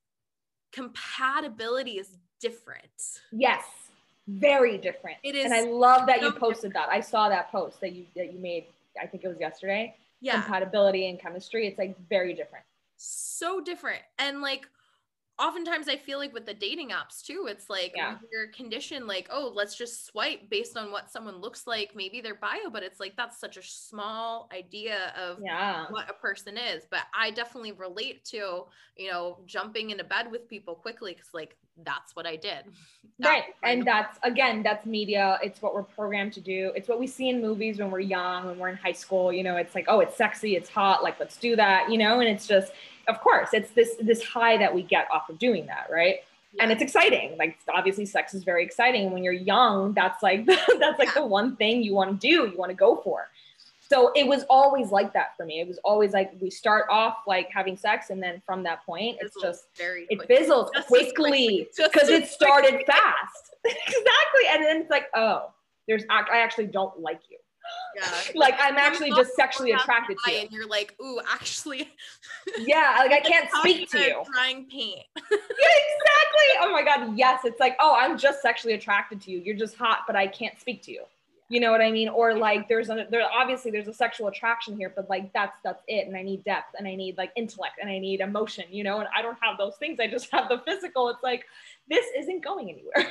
compatibility is different. Yes, very different. It is. And I love that so you posted different. That. I saw that post that you, that you made, I think it was yesterday. Yeah. Compatibility and chemistry. It's like very different. So different. And like, oftentimes I feel like with the dating apps too, it's like yeah. you're conditioned like, oh, let's just swipe based on what someone looks like, maybe their bio, but it's like, that's such a small idea of yeah. what a person is. But I definitely relate to, you know, jumping into bed with people quickly because like, that's what I did. That's right. And that's, again, that's media. It's what we're programmed to do. It's what we see in movies when we're young, when we're in high school, you know, it's like, oh, it's sexy, it's hot, like, let's do that, you know, and it's just, of course, it's this this high that we get off of doing that, right? Yeah. And it's exciting. Like obviously, sex is very exciting. When you're young, that's like that's like yeah. the one thing you want to do, you want to go for. So it was always like that for me. It was always like we start off like having sex, and then from that point, it's just very it fizzles just quickly because it started quickly. Fast. Exactly, and then it's like, oh, there's I actually don't like you. Yeah. Like I'm actually just sexually attracted to you. And you're like, ooh, actually. Yeah, like I can't speak to you. Drying paint. Yeah, exactly. Oh my God, yes. It's like, oh, I'm just sexually attracted to you. You're just hot, but I can't speak to you. You know what I mean? Or like there's a there obviously there's a sexual attraction here, but like that's that's it. And I need depth and I need like intellect and I need emotion, you know, and I don't have those things. I just have the physical. It's like this isn't going anywhere.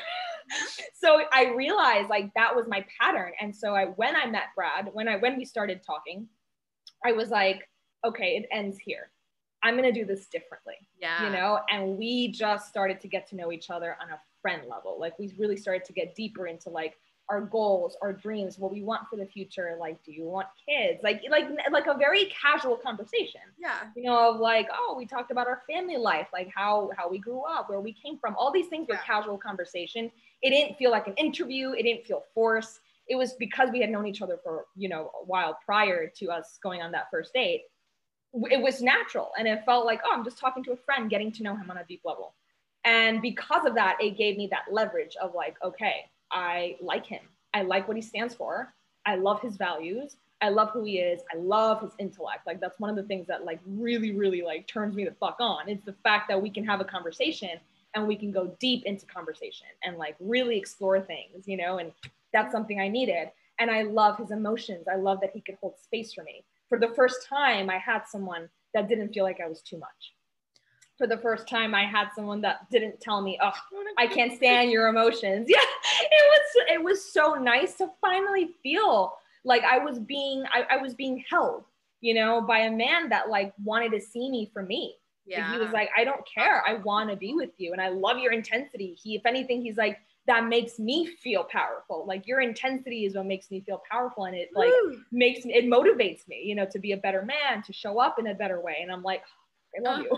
So I realized like that was my pattern. And so I when I met Brad, when I when we started talking, I was like, okay, it ends here. I'm gonna do this differently. Yeah. You know, and we just started to get to know each other on a friend level. Like we really started to get deeper into like our goals, our dreams, what we want for the future. Like, do you want kids? Like, like, like a very casual conversation. Yeah. You know, of like, oh, we talked about our family life, like how, how we grew up, where we came from. All these things were yeah. casual conversation. It didn't feel like an interview. It didn't feel forced. It was because we had known each other for, you know, a while prior to us going on that first date. It was natural. And it felt like, oh, I'm just talking to a friend, getting to know him on a deep level. And because of that, it gave me that leverage of like, okay, I like him. I like what he stands for. I love his values. I love who he is. I love his intellect. Like that's one of the things that like really, really like turns me the fuck on. It's the fact that we can have a conversation and we can go deep into conversation and like really explore things, you know, and that's something I needed. And I love his emotions. I love that he could hold space for me. For the first time, I had someone that didn't feel like I was too much. For the first time, I had someone that didn't tell me, oh, I can't stand your emotions. Yeah, it was it was so nice to finally feel like I was being I, I was being held, you know, by a man that like wanted to see me for me. Yeah. Like, he was like, I don't care. I want to be with you. And I love your intensity. He, if anything, he's like, that makes me feel powerful. Like your intensity is what makes me feel powerful. And it like Woo. makes me, it motivates me, you know, to be a better man, to show up in a better way. And I'm like, I love uh,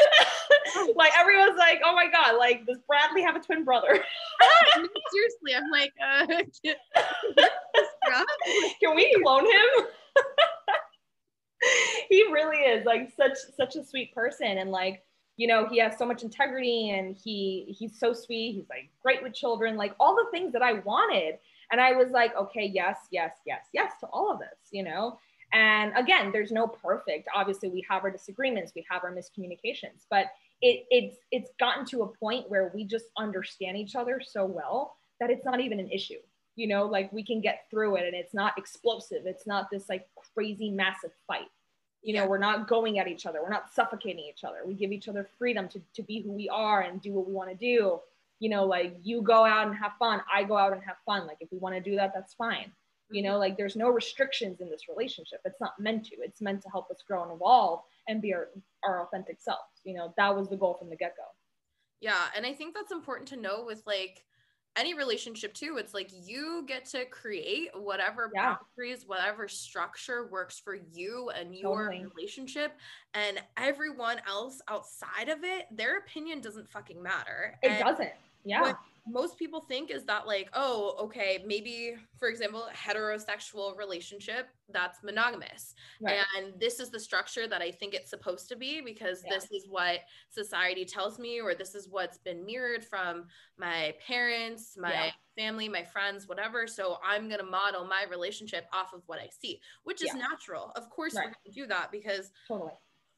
you. Like everyone's like, oh my God, like does Bradley have a twin brother? Seriously, I'm like, uh, can, can we clone him? He really is like such such a sweet person, and like, you know, he has so much integrity, and he he's so sweet. He's like great with children, like all the things that I wanted. And I was like, okay, yes, yes, yes, yes to all of this, you know. And again, there's no perfect. Obviously, we have our disagreements, we have our miscommunications, but it, it's it's gotten to a point where we just understand each other so well that it's not even an issue. You know, like we can get through it, and it's not explosive. It's not this like crazy, massive fight. You know, yeah. We're not going at each other. We're not suffocating each other. We give each other freedom to, to be who we are and do what we want to do. You know, like you go out and have fun. I go out and have fun. Like if we want to do that, that's fine. You know, like there's no restrictions in this relationship. It's not meant to. It's meant to help us grow and evolve and be our, our authentic selves. You know, that was the goal from the get-go. Yeah. And I think that's important to know with like any relationship too. It's like you get to create whatever yeah. boundaries, whatever structure works for you and your totally. relationship, and everyone else outside of it, their opinion doesn't fucking matter. It and doesn't. Yeah. What most people think is that like, oh, okay, maybe, for example, a heterosexual relationship, that's monogamous. Right. And this is the structure that I think it's supposed to be because yeah. this is what society tells me, or this is what's been mirrored from my parents, my yeah. family, my friends, whatever. So I'm going to model my relationship off of what I see, which is yeah. natural. Of course, right. we're going to do that because totally.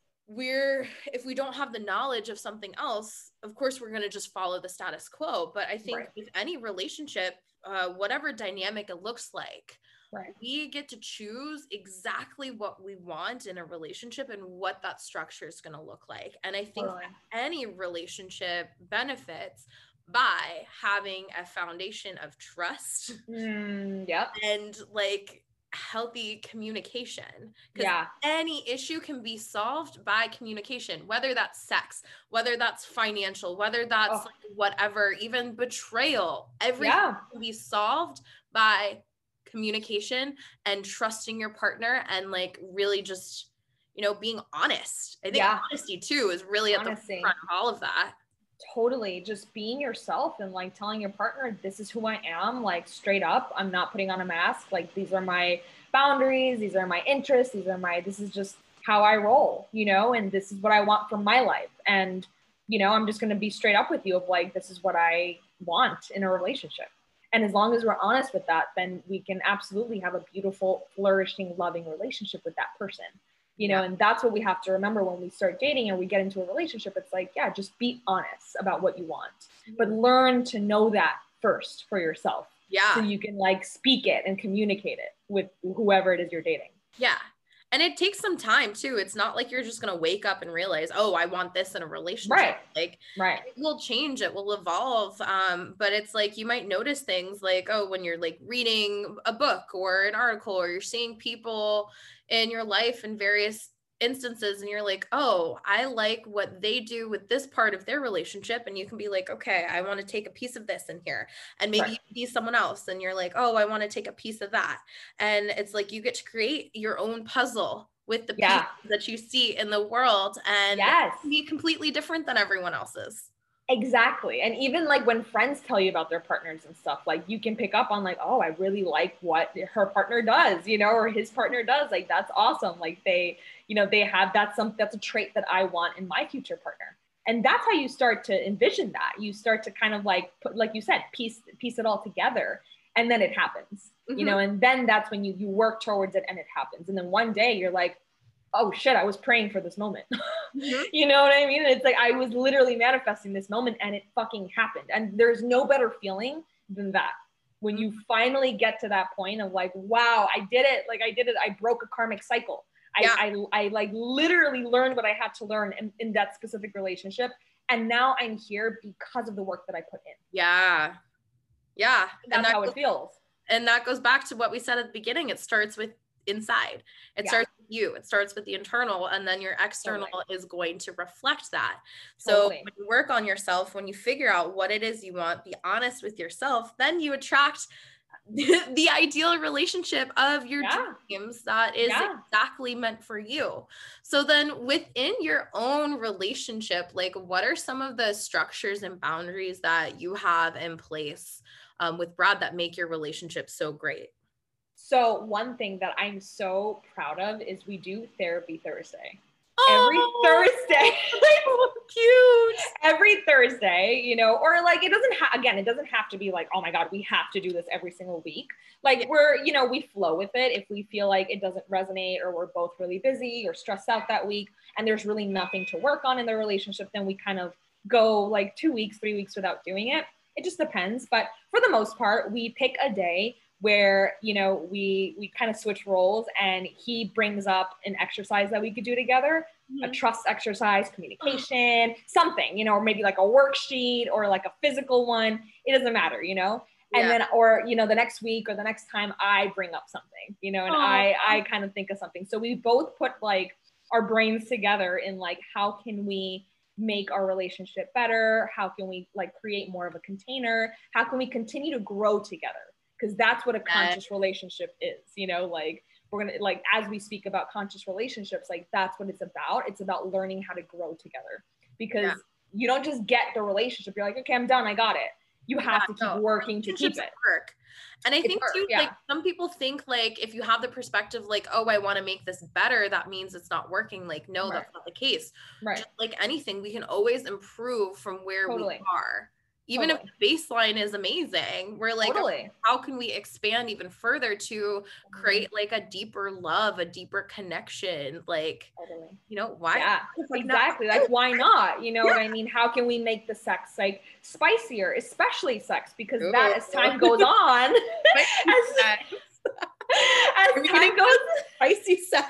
we're, if we don't have the knowledge of something else, of course, we're going to just follow the status quo. But I think right. with any relationship, uh, whatever dynamic it looks like, right. we get to choose exactly what we want in a relationship and what that structure is going to look like. And I think totally. any relationship benefits by having a foundation of trust mm, yeah. and like healthy communication, because yeah. any issue can be solved by communication, whether that's sex, whether that's financial, whether that's oh. like whatever, even betrayal, everything yeah. can be solved by communication and trusting your partner and like really just, you know, being honest. I think yeah. honesty too is really at Honesty. the front of all of that. Totally. Just being yourself and like telling your partner, this is who I am, like straight up. I'm not putting on a mask. Like these are my boundaries. These are my interests. These are my, this is just how I roll, you know, and this is what I want from my life. And, you know, I'm just going to be straight up with you of like, this is what I want in a relationship. And as long as we're honest with that, then we can absolutely have a beautiful, flourishing, loving relationship with that person. You know, yeah. And that's what we have to remember when we start dating or we get into a relationship. It's like, yeah, just be honest about what you want, mm-hmm. but learn to know that first for yourself. Yeah. So you can like speak it and communicate it with whoever it is you're dating. Yeah. And it takes some time too. It's not like you're just going to wake up and realize, oh, I want this in a relationship. Right. Like, right. It will change. It will evolve. Um, but it's like, you might notice things like, oh, when you're like reading a book or an article, or you're seeing people in your life in various instances, and you're like, oh, I like what they do with this part of their relationship. And you can be like, okay, I want to take a piece of this in here. And maybe right. you see someone else and you're like, oh, I want to take a piece of that. And it's like, you get to create your own puzzle with the yeah. pieces that you see in the world, and yes. be completely different than everyone else's. Exactly. And even like when friends tell you about their partners and stuff, like you can pick up on like, oh, I really like what her partner does, you know, or his partner does. Like, that's awesome. Like they, you know, they have, that's some, that's a trait that I want in my future partner. And that's how you start to envision that. You start to kind of like, put, like you said, piece, piece it all together, and then it happens, mm-hmm. you know, and then that's when you, you work towards it and it happens. And then one day you're like, oh shit, I was praying for this moment. Mm-hmm. You know what I mean? It's like, I was literally manifesting this moment and it fucking happened. And there's no better feeling than that. When you finally get to that point of like, wow, I did it. Like I did it. I broke a karmic cycle. Yeah. I, I, I like literally learned what I had to learn in, in that specific relationship. And now I'm here because of the work that I put in. Yeah. Yeah. And that's and that how goes, it feels. And that goes back to what we said at the beginning. It starts with inside. It yeah. starts with you. It starts with the internal, and then your external totally. is going to reflect that. So totally. when you work on yourself, when you figure out what it is you want, be honest with yourself, then you attract the ideal relationship of your yeah. dreams that is yeah. exactly meant for you. So then within your own relationship, like what are some of the structures and boundaries that you have in place um, with Brad that make your relationship so great? So one thing that I'm so proud of is we do therapy Thursday. Every oh, Thursday. So cute. Every Thursday, you know, or like, it doesn't have, again, it doesn't have to be like, oh my God, we have to do this every single week. Like yeah. we're, you know, we flow with it. If we feel like it doesn't resonate, or we're both really busy or stressed out that week, and there's really nothing to work on in the relationship, then we kind of go like two weeks, three weeks without doing it. It just depends. But for the most part, we pick a day where, you know, we, we kind of switch roles, and he brings up an exercise that we could do together, mm-hmm. a trust exercise, communication, something, you know, or maybe like a worksheet or like a physical one. It doesn't matter, you know? And yeah. then, or, you know, the next week or the next time I bring up something, you know, and Aww. I, I kind of think of something. So we both put like our brains together in like, how can we make our relationship better? How can we like create more of a container? How can we continue to grow together? Because that's what a conscious relationship is, you know, like we're going to, like, as we speak about conscious relationships, like that's what it's about. It's about learning how to grow together, because yeah. you don't just get the relationship. You're like, okay, I'm done. I got it. You have yeah, to keep no, working to keep it. Work. And I it's think work, too, yeah. like some people think like, if you have the perspective, like, oh, I want to make this better, that means it's not working. Like, no, right. that's not the case. Right. Just like anything, we can always improve from where totally. we are. Even totally. if the baseline is amazing, we're like, totally. how can we expand even further to create like a deeper love, a deeper connection? Like, totally. you know, why? Yeah, like exactly. Not- like, why not? You know yeah. what I mean? How can we make the sex like spicier, especially sex? Because Ooh. that as time goes on, as, as time goes, spicy sex.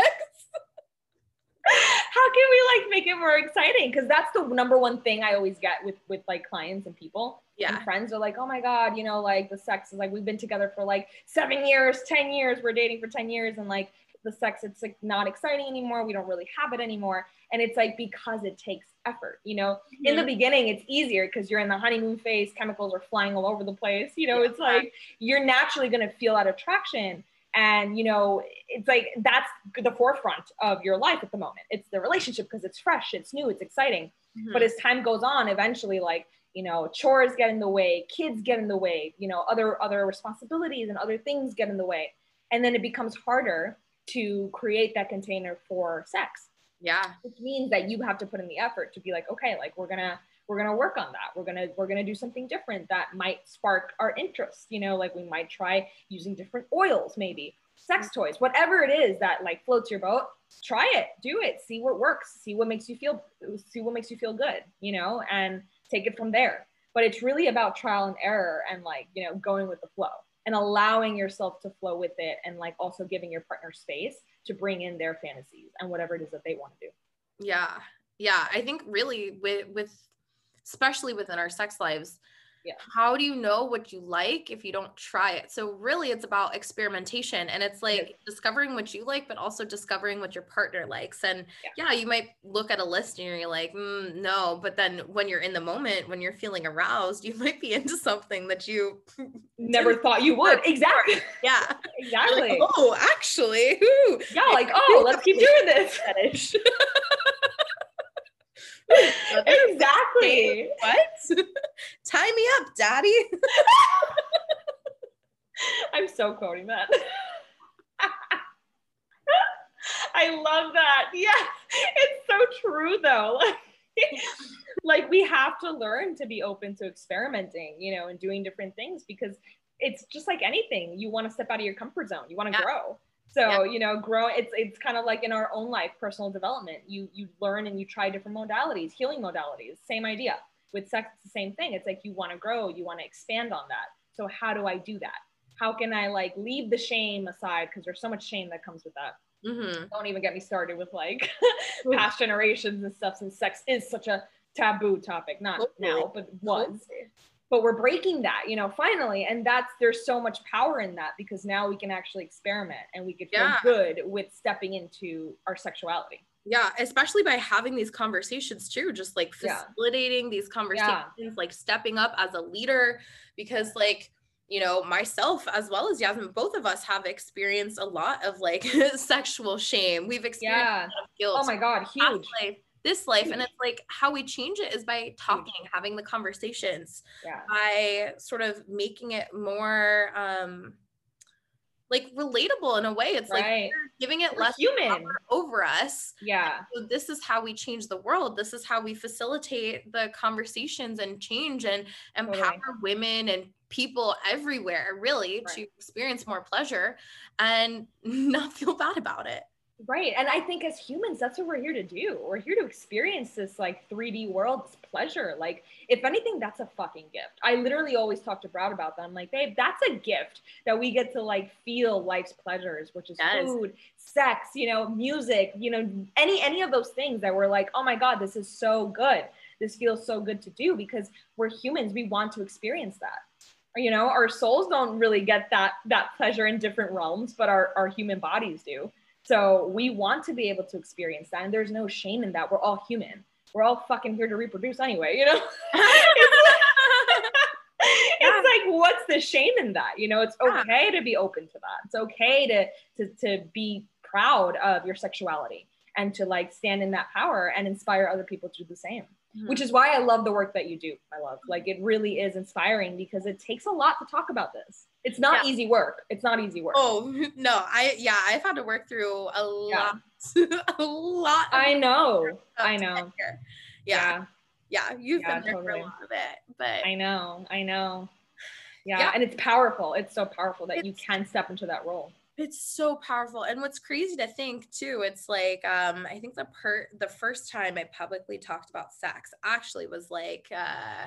How can we like make it more exciting? Because that's the number one thing I always get with with like clients and people yeah. and friends are like, oh my God, you know, like the sex is like, we've been together for like seven years, ten years, we're dating for ten years. And like the sex, it's like not exciting anymore. We don't really have it anymore. And it's like, because it takes effort, you know, mm-hmm. in the beginning, it's easier because you're in the honeymoon phase, chemicals are flying all over the place. You know, yeah. it's like, you're naturally going to feel that attraction. And, you know, it's like, that's the forefront of your life at the moment. It's the relationship because it's fresh, it's new, it's exciting. Mm-hmm. But as time goes on, eventually, like, you know, chores get in the way, kids get in the way, you know, other, other responsibilities and other things get in the way. And then it becomes harder to create that container for sex. Yeah. Which means that you have to put in the effort to be like, okay, like we're going to, we're going to work on that. We're going to, we're going to do something different that might spark our interest. You know, like we might try using different oils, maybe sex toys, whatever it is that like floats your boat, try it, do it, see what works, see what makes you feel, see what makes you feel good, you know, and take it from there. But it's really about trial and error and like, you know, going with the flow and allowing yourself to flow with it. And like also giving your partner space to bring in their fantasies and whatever it is that they want to do. Yeah. Yeah. I think really with, with, especially within our sex lives, yeah. How do you know what you like if you don't try it? So really it's about experimentation, and it's like yes. discovering what you like, but also discovering what your partner likes. And yeah, yeah you might look at a list and you're like, mm, no, but then when you're in the moment, when you're feeling aroused, you might be into something that you never thought you would. Exactly. Yeah. Exactly. Like, oh, actually. Ooh. Yeah. Like, oh, let's keep doing this. Fetish. Exactly. What? Tie me up, daddy. I'm so quoting that. I love that. Yeah, it's so true though. Like, like we have to learn to be open to experimenting, you know, and doing different things, because it's just like anything. You want to step out of your comfort zone. You want to yeah. grow. So, yeah. you know, grow, it's, it's kind of like in our own life, personal development, you, you learn and you try different modalities, healing modalities, same idea. With sex, it's the same thing. It's like, you want to grow, you want to expand on that. So how do I do that? How can I like leave the shame aside? Cause there's so much shame that comes with that. Mm-hmm. Don't even get me started with like past generations and stuff, since sex is such a taboo topic, not Hopefully. now, but was. Hopefully. But we're breaking that, you know, finally. And that's, there's so much power in that, because now we can actually experiment and we can feel yeah. good with stepping into our sexuality. Yeah. Especially by having these conversations too, just like facilitating yeah. these conversations, yeah. like stepping up as a leader, because like, you know, myself as well as Yasmin, both of us have experienced a lot of like sexual shame. We've experienced yeah. a lot of guilt. Oh my God, huge. This life. And it's like, how we change it is by talking, having the conversations, yeah. by sort of making it more um like relatable in a way. It's right. like giving it We're less human power over us. Yeah. So this is how we change the world. This is how we facilitate the conversations and change and empower totally. women and people everywhere, really, right. to experience more pleasure and not feel bad about it. Right. And I think as humans, that's what we're here to do. We're here to experience this like three D world, this pleasure. Like, if anything, that's a fucking gift. I literally always talk to Brad about that. I'm like, babe, that's a gift that we get to like feel life's pleasures, which is yes. food, sex, you know, music, you know, any, any of those things that we're like, oh my God, this is so good. This feels so good to do, because we're humans. We want to experience that. You know, our souls don't really get that, that pleasure in different realms, but our, our human bodies do. So we want to be able to experience that. And there's no shame in that. We're all human. We're all fucking here to reproduce anyway, you know? it's, like, it's like, what's the shame in that? You know, it's okay to be open to that. It's okay to, to, to be proud of your sexuality and to like stand in that power and inspire other people to do the same. Mm-hmm. Which is why I love the work that you do, my love. Like, it really is inspiring, because it takes a lot to talk about this. It's not yeah. easy work. It's not easy work. Oh, no. I, yeah, I've had to work through a lot, yeah. a lot. Of I know. I know. Yeah. Yeah. You've yeah, been there totally. for a lot of it, but I know. I know. Yeah. yeah. And it's powerful. It's so powerful that it's, you can step into that role. It's so powerful. And what's crazy to think too, it's like, um, I think the per the first time I publicly talked about sex actually was like, uh,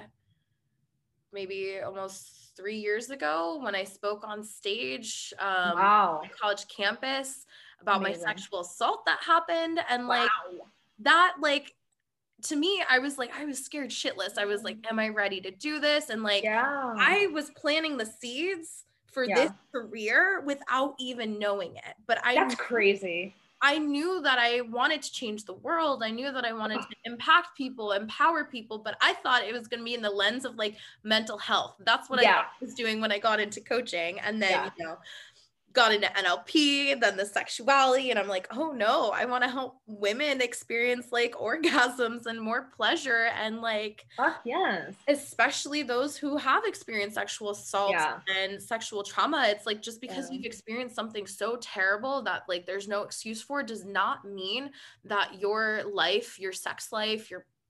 maybe almost three years ago when I spoke on stage, um, wow. on college campus about Amazing. my sexual assault that happened. And like wow. that, like, to me, I was like, I was scared shitless. I was like, am I ready to do this? And like, yeah. I was planting the seeds for yeah. this career without even knowing it. But I That's knew, crazy. I knew that I wanted to change the world. I knew that I wanted to impact people, empower people, but I thought it was going to be in the lens of like mental health. That's what yeah. I was doing when I got into coaching. And then, yeah. you know, got into N L P, then the sexuality. And I'm like, oh no, I want to help women experience like orgasms and more pleasure. And like, fuck yes. especially those who have experienced sexual assault yeah. and sexual trauma. It's like, just because yeah. you've experienced something so terrible that like, there's no excuse for, does not mean that your life, your sex life, your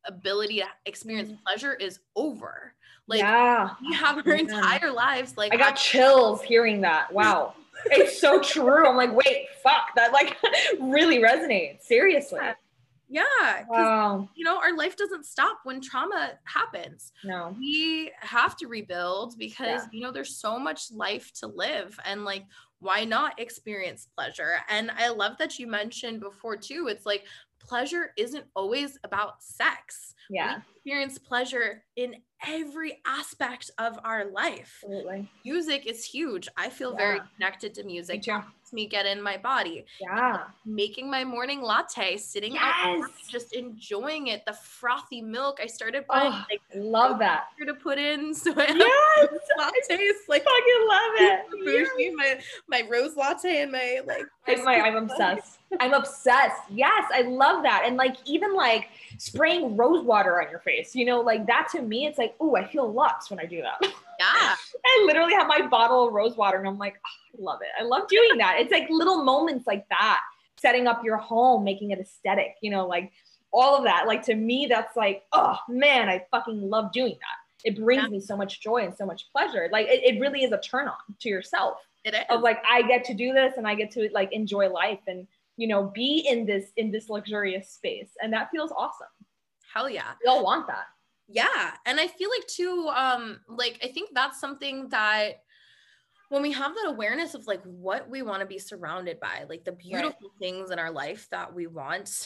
ability to experience Mm. pleasure is over. Like yeah. we have our Man. entire lives. Like I got I- chills hearing that. Wow. It's so true. I'm like, wait, fuck, that like really resonates. Seriously. Yeah. Because, Wow. you know, our life doesn't stop when trauma happens. No. We have to rebuild because, Yeah. you know, there's so much life to live, and like, why not experience pleasure? And I love that you mentioned before too, it's like pleasure isn't always about sex. Yeah. We experience pleasure in every aspect of our life. Absolutely. Music is huge. I feel Yeah. very connected to music. Me too. It helps me get in my body. Yeah. Making my morning latte, sitting Yes. out, just enjoying it, the frothy milk. I started buying Oh, like love that. to put in, so I have Yes. lattes, like Fucking love it. bougie, my my rose latte and my like. I'm, my, I'm obsessed. I'm obsessed. Yes, I love that. And like even like spraying rose water on your face, you know, like that to me, it's like, ooh, I feel luxe when I do that. Yeah. I literally have my bottle of rose water and I'm like, oh, I love it. I love doing that. It's like little moments like that, setting up your home, making it aesthetic, you know, like all of that. Like to me, that's like, oh man, I fucking love doing that. It brings Yeah. me so much joy and so much pleasure. Like it, it really is a turn on to yourself. It is. Of like, I get to do this and I get to like enjoy life and, you know, be in this, in this luxurious space. And that feels awesome. Hell yeah. We all want that. Yeah. And I feel like too, um, like, I think that's something that when we have that awareness of like what we want to be surrounded by, like the beautiful right. things in our life that we want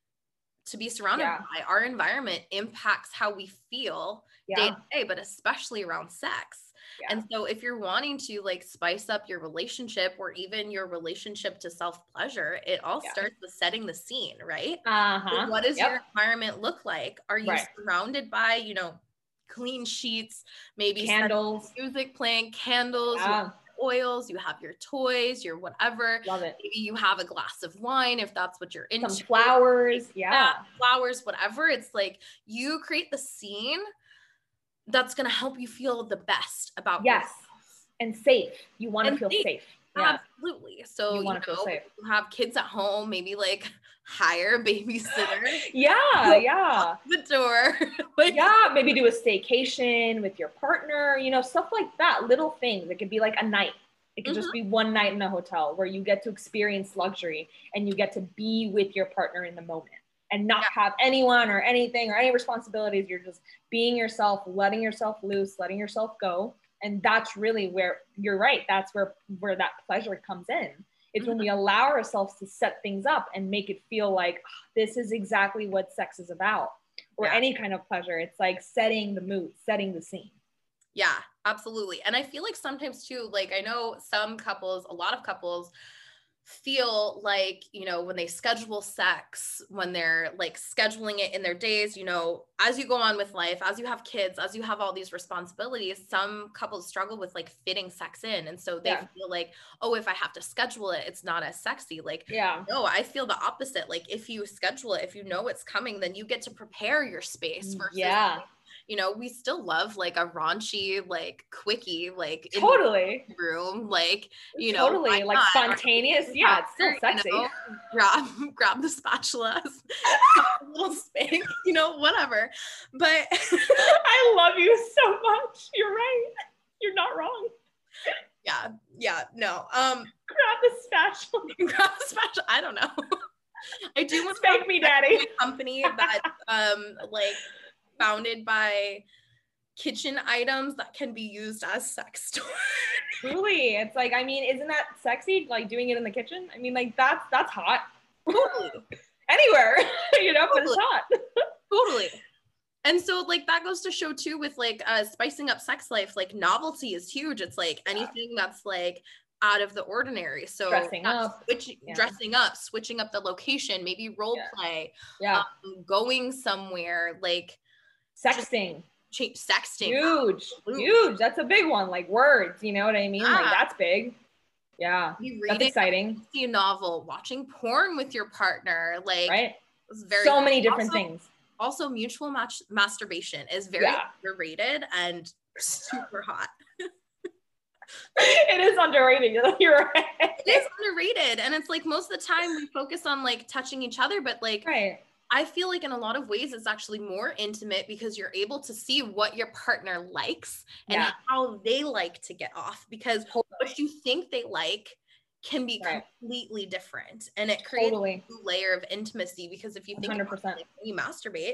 to be surrounded yeah. by, our environment impacts how we feel yeah. day to day, but especially around sex. Yeah. And so if you're wanting to like spice up your relationship or even your relationship to self-pleasure, it all yeah. starts with setting the scene, right? Uh-huh. So what does yep. your environment look like? Are you right. surrounded by, you know, clean sheets, maybe candles, music playing, candles, yeah. you have oils, you have your toys, your whatever. Love it. Maybe you have a glass of wine if that's what you're into. Some flowers, yeah. yeah. Flowers, whatever. It's like you create the scene that's going to help you feel the best about yes yourself. And safe. You want to feel safe. safe. Yeah. Absolutely. So you want to you know, feel safe. You have kids at home, maybe like hire a babysitter. yeah, yeah. The door. like, yeah, maybe do a staycation with your partner, you know, stuff like that. Little things. It could be like a night. It could mm-hmm. just be one night in a hotel where you get to experience luxury and you get to be with your partner in the moment. And not yeah. have anyone or anything or any responsibilities. You're just being yourself, letting yourself loose, letting yourself go. And that's really where you're right. That's where, where that pleasure comes in. It's mm-hmm. when we allow ourselves to set things up and make it feel like oh, this is exactly what sex is about or yeah. any kind of pleasure. It's like setting the mood, setting the scene. Yeah, absolutely. And I feel like sometimes too, like I know some couples, a lot of couples feel like, you know, when they schedule sex, when they're like scheduling it in their days, you know, as you go on with life, as you have kids, as you have all these responsibilities, some couples struggle with like fitting sex in. And so they yeah. feel like, oh, if I have to schedule it, it's not as sexy. Like, yeah. no, I feel the opposite. Like if you schedule it, if you know it's coming, then you get to prepare your space versus yeah. like, you know, we still love like a raunchy, like quickie, like totally in the room, like, you know, totally like spontaneous. Or, yeah, it's still sexy. You know, grab, grab the spatula, a little spank, you know, whatever. But I love you so much. You're right. You're not wrong. Yeah. Yeah. No. Um, grab the spatula. Grab the spatula. I don't know. I do want to spank me, daddy. A company that, um, like. Founded by kitchen items that can be used as sex toys. Truly, it's like, I mean, isn't that sexy? Like doing it in the kitchen? I mean, like that's that's hot. Totally. Anywhere, you know, totally. But it's hot. Totally. And so like that goes to show too with like uh, spicing up sex life, like novelty is huge. It's like yeah. anything that's like out of the ordinary. So dressing up, switch, yeah. dressing up, switching up the location, maybe role yeah. play, yeah, um, going somewhere, like sexting. Change, sexting. Huge, Absolutely. huge. That's a big one. Like words, you know what I mean? Yeah. Like that's big. Yeah, that's exciting. See a novel, watching porn with your partner, like right. Very so many different also, things. Also, mutual match masturbation is very yeah. underrated and super hot. It is underrated. You're right. It is underrated, and it's like most of the time we focus on like touching each other, but like right. I feel like in a lot of ways it's actually more intimate because you're able to see what your partner likes and Yeah. how they like to get off, because Totally. what you think they like can be Right. completely different, and it creates Totally. a new layer of intimacy, because if you think one hundred about percent. it, when you masturbate,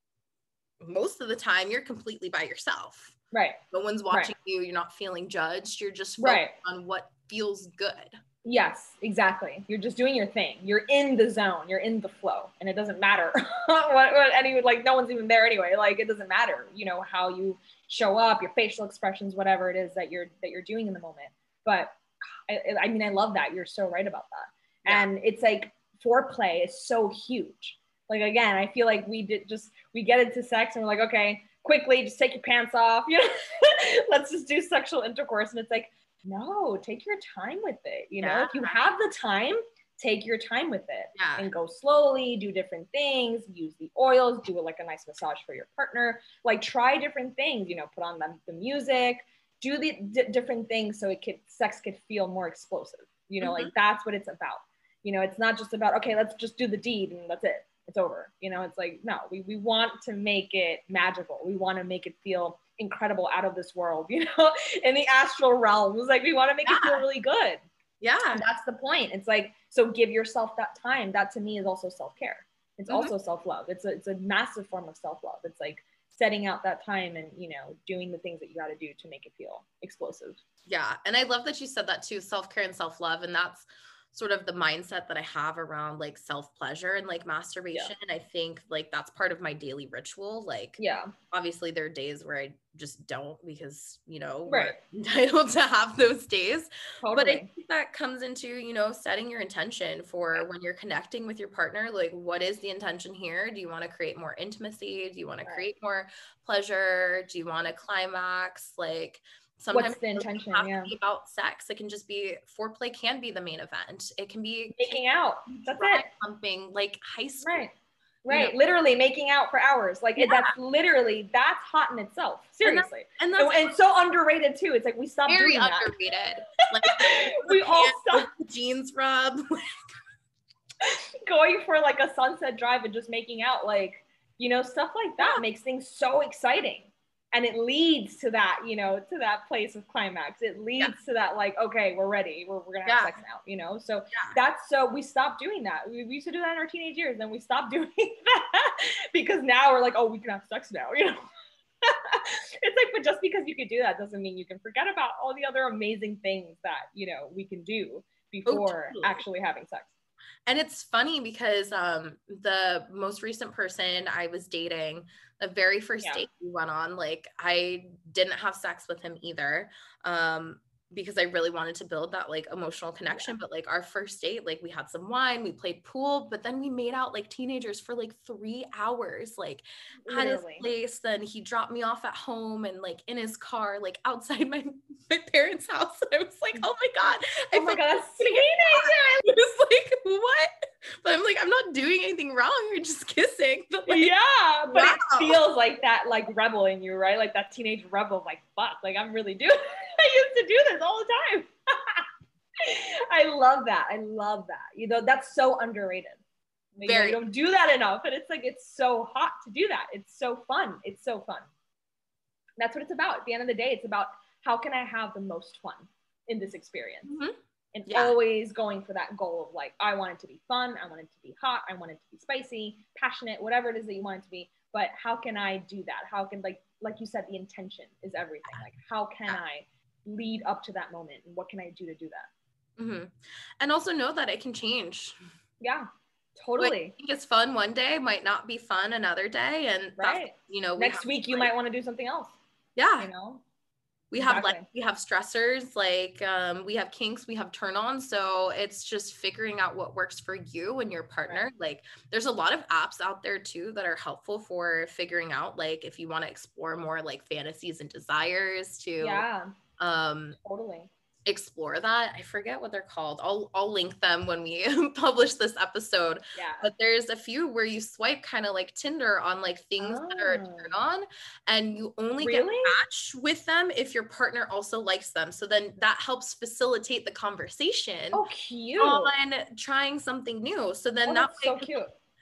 most of the time you're completely by yourself. Right. No one's watching Right. you. You're not feeling judged. You're just focused Right. on what feels good. Yes, exactly. You're just doing your thing. You're in the zone. You're in the flow, and it doesn't matter what, what any like no one's even there anyway. Like it doesn't matter, you know, how you show up, your facial expressions, whatever it is that you're that you're doing in the moment. But I, I mean, I love that. You're so right about that. Yeah. And it's like foreplay is so huge. Like again, I feel like we did just we get into sex and we're like, okay, quickly, just take your pants off. You know, let's just do sexual intercourse, and it's like, no, take your time with it. You know, yeah. If you have the time, take your time with it yeah. and go slowly, do different things, use the oils, do it like a nice massage for your partner, like try different things, you know, put on the, the music, do the d- different things so it could, sex could feel more explosive. You know, mm-hmm. like that's what it's about. You know, it's not just about, okay, let's just do the deed and that's it. It's over. You know, it's like, no, we, we want to make it magical. We want to make it feel incredible, out of this world, you know, in the astral realms. Like we want to make yeah. it feel really good. Yeah. And that's the point. It's like, so give yourself that time. That to me is also self-care. It's mm-hmm. also self-love. It's a, it's a massive form of self-love. It's like setting out that time and, you know, doing the things that you got to do to make it feel explosive. Yeah. And I love that you said that too, self-care and self-love. And that's sort of the mindset that I have around like self-pleasure and like masturbation. Yeah. I think like that's part of my daily ritual. Like, yeah, obviously there are days where I just don't, because, you know, right. we're entitled to have those days. Totally. But I think that comes into, you know, setting your intention for when you're connecting with your partner. Like, what is the intention here? Do you want to create more intimacy? Do you want to create more pleasure? Do you want to climax? Like, sometimes what's the intention? It yeah. be about sex. It can just be foreplay. Can be the main event. It can be making out. That's it. Pumping like high school. Right. Right. You know? Literally making out for hours. Like yeah. it, that's literally that's hot in itself. Seriously. And, that, and, that's and, and so underrated too. It's like we stopped very doing that. underrated. Like we all stopped the jeans rub. Going for like a sunset drive and just making out, like, you know, stuff like that yeah. makes things so exciting. And it leads to that, you know, to that place of climax. It leads yeah. to that, like, okay, we're ready. We're, we're going to have yeah. sex now, you know? So yeah. that's, so we stopped doing that. We, we used to do that in our teenage years. Then we stopped doing that because now we're like, oh, we can have sex now, you know? It's like, but just because you could do that doesn't mean you can forget about all the other amazing things that, you know, we can do before oh, totally. actually having sex. And it's funny because um, the most recent person I was dating, the very first yeah. date we went on, like I didn't have sex with him either. Um, because I really wanted to build that like emotional connection. Yeah. But like our first date, like we had some wine, we played pool, but then we made out like teenagers for like three hours, like Literally. At his place. Then he dropped me off at home and like in his car, like outside my, my parents' house. And I was like, oh my God. Oh my God, that's teenager. I was like, what? But I'm like, I'm not doing anything wrong. We're just kissing. But like, yeah, but wow. It feels like that like rebel in you, right? Like that teenage rebel, like, fuck, like I'm really doing I used to do this all the time. I love that. I love that. You know, that's so underrated. You know, you don't do that enough. And it's like, it's so hot to do that. It's so fun. It's so fun. That's what it's about. At the end of the day, it's about how can I have the most fun in this experience? Mm-hmm. And yeah. always going for that goal of like, I want it to be fun. I want it to be hot. I want it to be spicy, passionate, whatever it is that you want it to be. But how can I do that? How can, like, like you said, the intention is everything. Like, how can I lead up to that moment? And what can I do to do that? Mm-hmm. And also know that it can change. Yeah, totally. Like, I think it's fun one day, might not be fun another day. And right. you know, we next week you might want to do something else. Yeah. You know? We have exactly. like we have stressors, like um, we have kinks, we have turn-ons. So it's just figuring out what works for you and your partner. Right. Like there's a lot of apps out there too that are helpful for figuring out, like if you want to explore more like fantasies and desires to yeah, um, totally explore that. I forget what they're called. I'll I'll link them when we publish this episode. Yeah. But there's a few where you swipe kind of like Tinder on like things oh. that are turned on, and you only really? get matched with them if your partner also likes them. So then that helps facilitate the conversation. Oh, cute. On trying something new. So then oh, that that's so cute.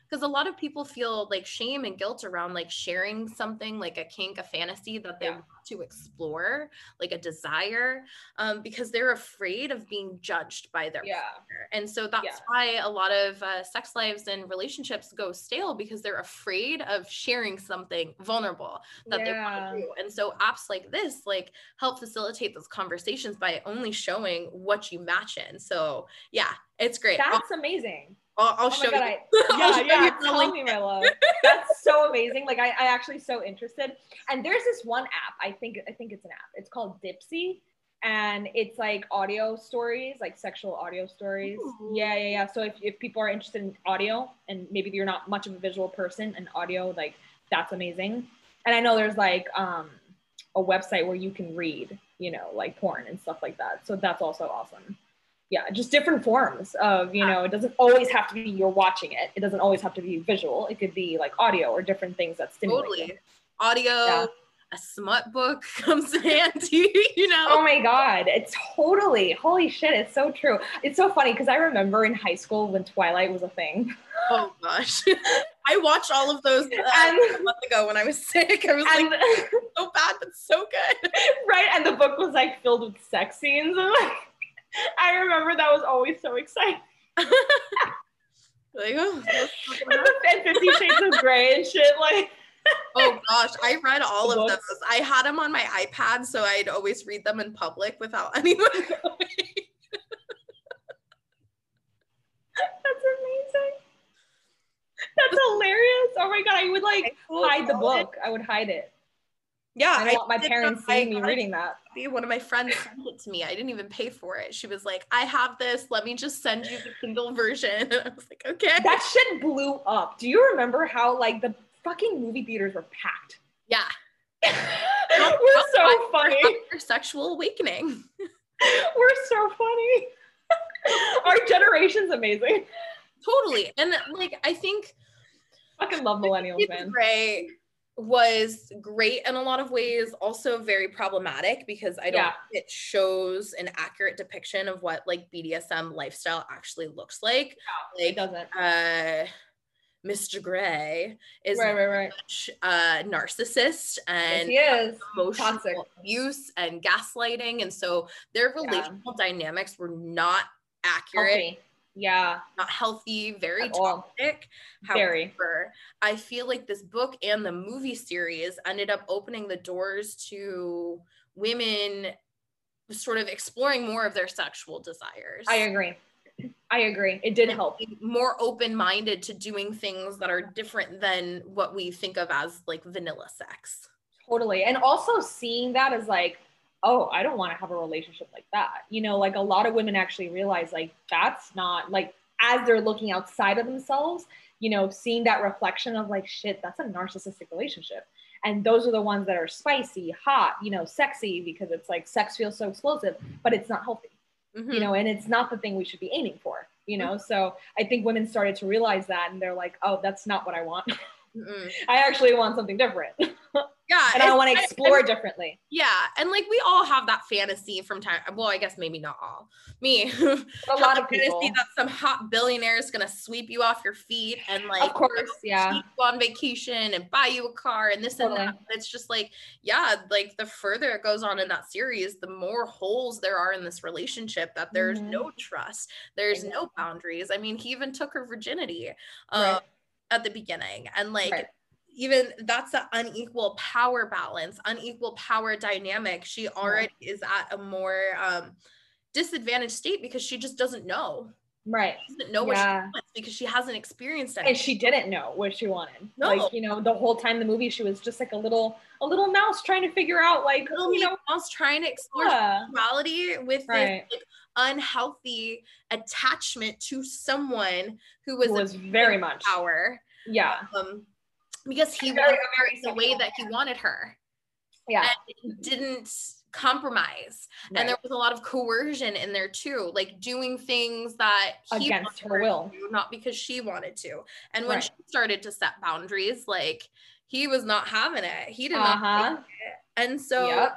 because a lot of people feel like shame and guilt around like sharing something like a kink, a fantasy that they Yeah. want to explore, like a desire, um, because they're afraid of being judged by their Yeah. partner. And so that's Yeah. why a lot of uh, sex lives and relationships go stale, because they're afraid of sharing something vulnerable that they want Yeah. to do. And so apps like this like help facilitate those conversations by only showing what you match in. So yeah, it's great. I'll, That's amazing. I'll, I'll Oh show my God, you. I, I'll yeah, show yeah. you the Tell link. me, my love. That's so amazing. Like, I, I actually so interested. And there's this one app. I think, I think it's an app. It's called Dipsy, and it's like audio stories, like sexual audio stories. Ooh. Yeah, yeah, yeah. So if if people are interested in audio, and maybe you're not much of a visual person, and audio, like that's amazing. And I know there's like um a website where you can read, you know, like porn and stuff like that. So that's also awesome. Yeah, just different forms of, you know, it doesn't always have to be you're watching it. It doesn't always have to be visual. It could be like audio or different things that stimulate Totally. you. Audio, Yeah. a smut book comes in handy, you know? Oh my God, it's totally, holy shit, it's so true. It's so funny because I remember in high school when Twilight was a thing. Oh gosh. I watched all of those uh, And- a month ago when I was sick. I was And like, so bad, but so good. right, and the book was like filled with sex scenes. And like, I remember that was always so exciting. Like, oh, what's And, going on? the, and Fifty Shades of Grey and shit, like. Oh gosh, I read all The of books. those. I had them on my iPad, so I'd always read them in public without anyone knowing. That's amazing. That's hilarious. Oh my God, I would like hide the book. I would hide it. Yeah, I don't want my did parents not- I seeing me got reading that. it. One of my friends sent it to me. I didn't even pay for it. She was like, I have this. Let me just send you the Kindle version. And I was like, okay. That shit blew up. Do you remember how like the fucking movie theaters were packed? Yeah. We're so funny. Our sexual awakening. We're so funny. Our generation's amazing. Totally. And like, I think Fucking love millennials, Fifty man. Grey was great in a lot of ways, also very problematic because I don't Yeah. think it shows an accurate depiction of what like B D S M lifestyle actually looks like. No, Like, it doesn't. Uh, Mister Grey is Right, right, right. much a narcissist and Yes, he is. emotional Toxic. abuse and gaslighting, and so their Yeah. relational dynamics were not accurate, Healthy. Yeah, not healthy, very At all. toxic. Very. However, I feel like this book and the movie series ended up opening the doors to women sort of exploring more of their sexual desires. I agree. I agree. It did And help. being more open-minded to doing things that are different than what we think of as like vanilla sex. Totally. And also seeing that as like, oh, I don't want to have a relationship like that. You know, like a lot of women actually realize like that's not like, as they're looking outside of themselves, you know, seeing that reflection of like, shit, that's a narcissistic relationship. And those are the ones that are spicy, hot, you know, sexy, because it's like sex feels so explosive, but it's not healthy, Mhm. you know, and it's not the thing we should be aiming for, you know? So I think women started to realize that and they're like, oh, that's not what I want. Mm-mm. I actually want something different. Yeah. And I want to I- explore I- it differently. Yeah. And like we all have that fantasy from time. Well, I guess maybe not all. Me. But a lot of people. Fantasy that some hot billionaire is going to sweep you off your feet and like, Of course, yeah. take you on vacation and buy you a car and this Totally. and that. It's just like, yeah, like the further it goes on in that series, the more holes there are in this relationship, that there's Mhm. no trust, there's Exactly. no boundaries. I mean, he even took her virginity um, Right. at the beginning. And like, Right. even that's an unequal power balance, unequal power dynamic. She already is at a more um, disadvantaged state because she just doesn't know. Right. She doesn't know what she Yeah. wants because she hasn't experienced anything. And she didn't know what she wanted. No. Like, you know, the whole time the movie, she was just like a little, a little mouse trying to figure out like, Little you know, mouse trying to explore yeah. sexuality with Right. this like unhealthy attachment to someone who was, Who was abusing very much. power. Yeah. Um, because he Very- wanted her very in the way sexual. that he wanted her. Yeah. And didn't compromise. Right. And there was a lot of coercion in there too, like doing things that he Against wanted her will. to do, not because she wanted to. And when Right. she started to set boundaries, like he was not having it. He did not Uh-huh. like it. And so Yep.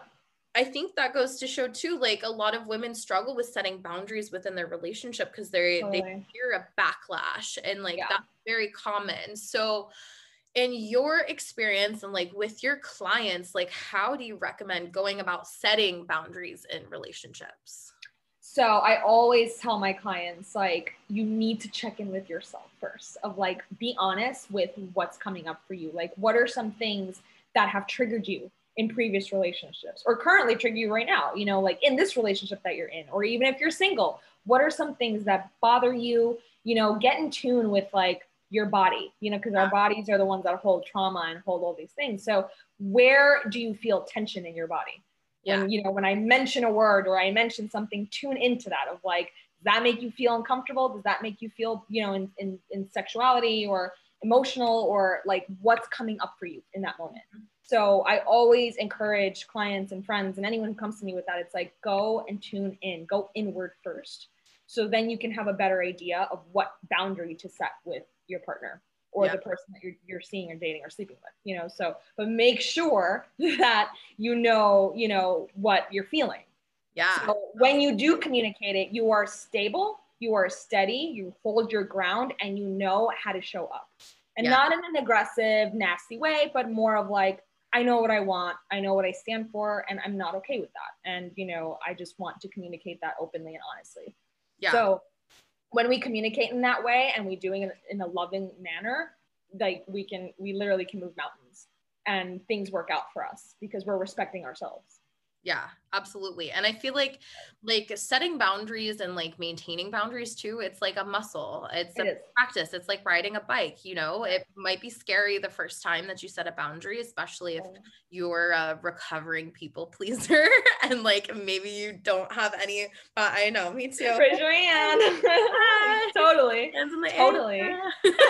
I think that goes to show too, like a lot of women struggle with setting boundaries within their relationship because they Totally. they fear a backlash, and like Yeah. that's very common. So in your experience and like with your clients, like how do you recommend going about setting boundaries in relationships? So I always tell my clients, like, you need to check in with yourself first, of like, be honest with what's coming up for you. Like, what are some things that have triggered you in previous relationships or currently trigger you right now, you know, like in this relationship that you're in, or even if you're single, what are some things that bother you? You know, get in tune with like your body, you know, because our bodies are the ones that hold trauma and hold all these things. So where do you feel tension in your body? When, yeah. you know, when I mention a word or I mention something, tune into that of like, does that make you feel uncomfortable? Does that make you feel, you know, in, in, in sexuality or emotional, or like what's coming up for you in that moment? So I always encourage clients and friends and anyone who comes to me with that, it's like, go and tune in, go inward first. So then you can have a better idea of what boundary to set with your partner or yeah. the person that you're, you're seeing or dating or sleeping with, you know? So, but make sure that you know, you know, what you're feeling. Yeah. So when you do communicate it, you are stable, you are steady, you hold your ground, and you know how to show up. And yeah. not in an aggressive, nasty way, but more of like, I know what I want, I know what I stand for, and I'm not okay with that. And, you know, I just want to communicate that openly and honestly. Yeah. So when we communicate in that way and we doing it in a loving manner, like we can, we literally can move mountains and things work out for us because we're respecting ourselves. Yeah, absolutely. And I feel like, like setting boundaries and like maintaining boundaries too, it's like a muscle. It's a It practice. It's like riding a bike, you know, it might be scary the first time that you set a boundary, especially if you're a recovering people pleaser and like, maybe you don't have any, uh, I know, me too. Raise your hand. Totally. Hands in the totally. air.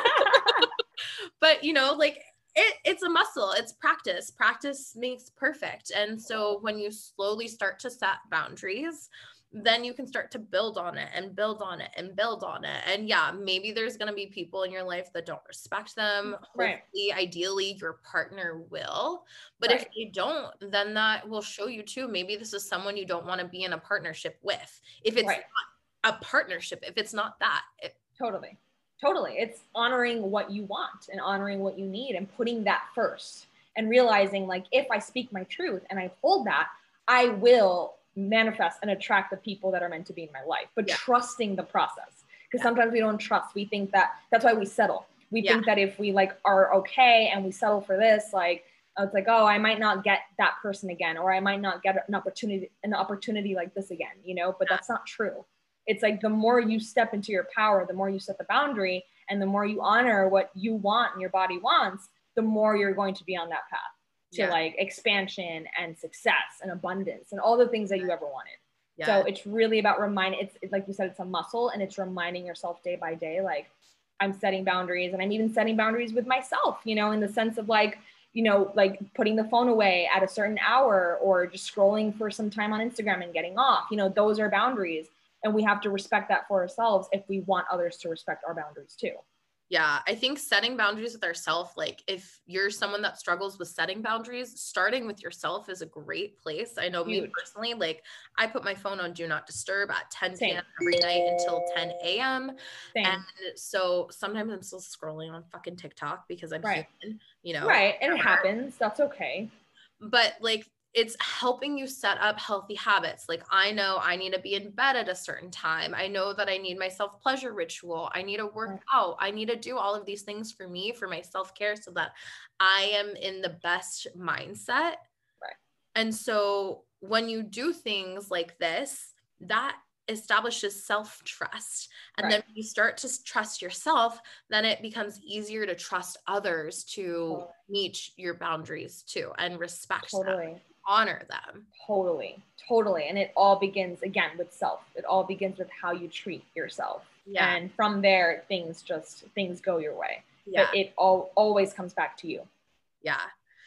But you know, like, It, it's a muscle. It's practice. Practice makes perfect. And so when you slowly start to set boundaries, then you can start to build on it and build on it and build on it. And yeah, maybe there's going to be people in your life that don't respect them. Right. Hopefully, ideally, your partner will. But right. if they don't, then that will show you too. Maybe this is someone you don't want to be in a partnership with. If it's right. not a partnership, if it's not that. It, totally. Totally. It's honoring what you want and honoring what you need and putting that first and realizing like, if I speak my truth and I hold that, I will manifest and attract the people that are meant to be in my life, but yeah. trusting the process. Because yeah. sometimes we don't trust. We think that that's why we settle. We yeah. think that if we like are okay and we settle for this, like, it's like, oh, I might not get that person again, or I might not get an opportunity, an opportunity like this again, you know, but yeah. that's not true. It's like the more you step into your power, the more you set the boundary, and the more you honor what you want and your body wants, the more you're going to be on that path to yeah. like expansion and success and abundance and all the things that you ever wanted. Yeah. So it's really about reminding, it's, it's like you said, it's a muscle, and it's reminding yourself day by day, like I'm setting boundaries, and I'm even setting boundaries with myself, you know, in the sense of like, you know, like putting the phone away at a certain hour or just scrolling for some time on Instagram and getting off, you know, those are boundaries. And we have to respect that for ourselves if we want others to respect our boundaries too. Yeah, I think setting boundaries with ourselves, like if you're someone that struggles with setting boundaries, starting with yourself is a great place. I know Huge. me personally, like I put my phone on do not disturb at ten p.m. every night until ten a.m. Same. And so sometimes I'm still scrolling on fucking TikTok because I'm right. human, you know? Right, and it happens. That's okay. But like, it's helping you set up healthy habits. Like I know I need to be in bed at a certain time. I know that I need my self-pleasure ritual. I need to work right. out. I need to do all of these things for me, for my self-care, so that I am in the best mindset. Right. And so when you do things like this, that establishes self-trust. And right. then when you start to trust yourself, then it becomes easier to trust others to totally. meet your boundaries too and respect totally. them. Honor them. Totally, totally. And it all begins again with self. It all begins with how you treat yourself. Yeah. And from there, things just, things go your way. Yeah. But it all always comes back to you. Yeah.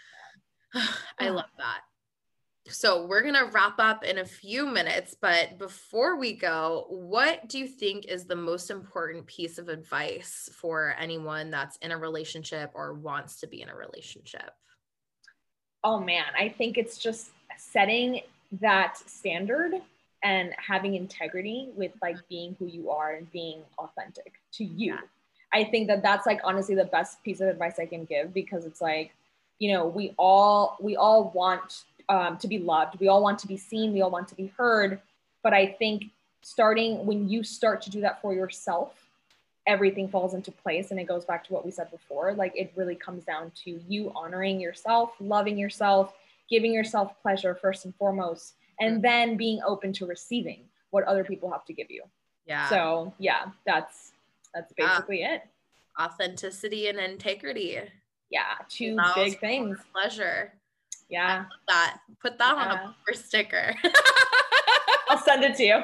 I love that. So we're going to wrap up in a few minutes, but before we go, what do you think is the most important piece of advice for anyone that's in a relationship or wants to be in a relationship? Oh man, I think it's just setting that standard and having integrity with like being who you are and being authentic to you. Yeah. I think that that's like honestly the best piece of advice I can give, because it's like, you know, we all, we all want um, to be loved. We all want to be seen. We all want to be heard. But I think starting when you start to do that for yourself, everything falls into place. And it goes back to what we said before. Like it really comes down to you honoring yourself, loving yourself, giving yourself pleasure first and foremost, and mm-hmm. then being open to receiving what other people have to give you. Yeah. So yeah, that's, that's basically yeah. it. Authenticity and integrity. Yeah. Two big things. Pleasure. Yeah. That. Put that yeah. on a bumper sticker. I'll send it to you.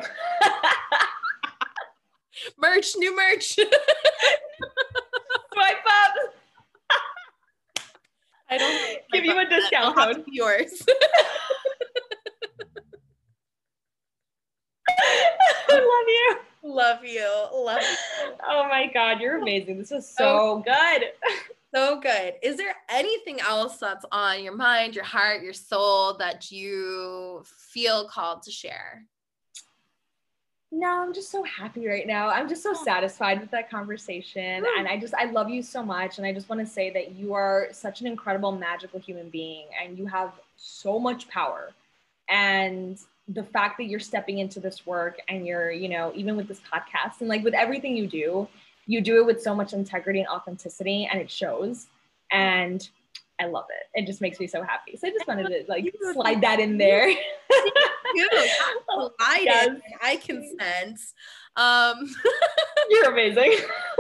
Merch, new merch. Swipe up. I don't give you a discount code. Yours. I love you. Love you. Love you. Oh my God, you're amazing. This is so good. So good. Is there anything else that's on your mind, your heart, your soul that you feel called to share? No, I'm just so happy right now. I'm just so satisfied with that conversation. Mm. And I just, I love you so much. And I just want to say that you are such an incredible, magical human being, and you have so much power. And the fact that you're stepping into this work and you're, you know, even with this podcast and like with everything you do, you do it with so much integrity and authenticity, and it shows. And I love it. It just makes me so happy. So I just wanted to like slide that in there. You slide yes. it. I can sense. Um, you're amazing.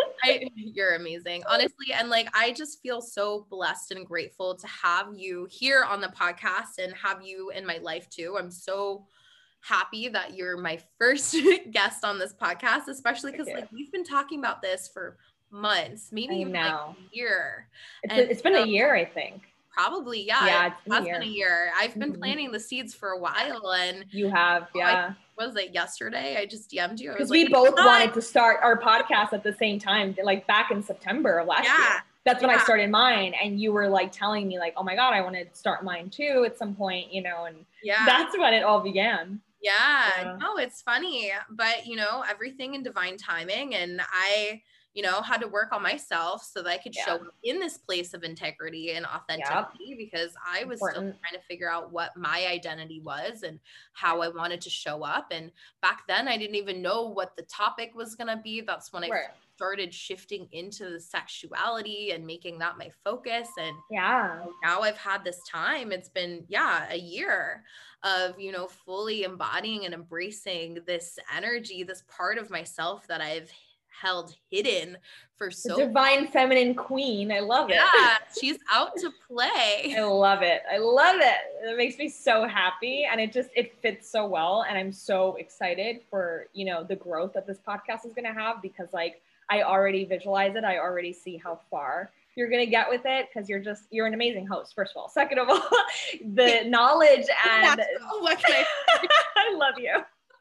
I, you're amazing, honestly. And like, I just feel so blessed and grateful to have you here on the podcast and have you in my life too. I'm so happy that you're my first guest on this podcast, especially because like we've been talking about this for months, maybe even like a year. It's, and, it's been so, a year, I think. Probably, yeah. Yeah, it has been a year. I've been mm-hmm. planting the seeds for a while, and you have, yeah. I, what was it yesterday? I just D M'd you because like, we both oh. wanted to start our podcast at the same time, like back in September of last yeah. year. That's when yeah. I started mine, and you were like telling me like, oh my God, I want to start mine too at some point, you know, and yeah, that's when it all began. Yeah, yeah. No, it's funny, but you know, everything in divine timing, and I, you know, had to work on myself so that I could yeah. show up in this place of integrity and authenticity yep. because I was Important. still trying to figure out what my identity was and how I wanted to show up. And back then I didn't even know what the topic was going to be. That's when I right. started shifting into the sexuality and making that my focus. And yeah, now I've had this time. It's been, yeah, a year of, you know, fully embodying and embracing this energy, this part of myself that I've held hidden for so the divine long. Feminine queen. I love it. Yeah, she's out to play. I love it. I love it. It makes me so happy, and it just it fits so well. And I'm so excited for, you know, the growth that this podcast is going to have, because like I already visualize it. I already see how far you're going to get with it, because you're just you're an amazing host, first of all. Second of all, the knowledge and what can I I love you.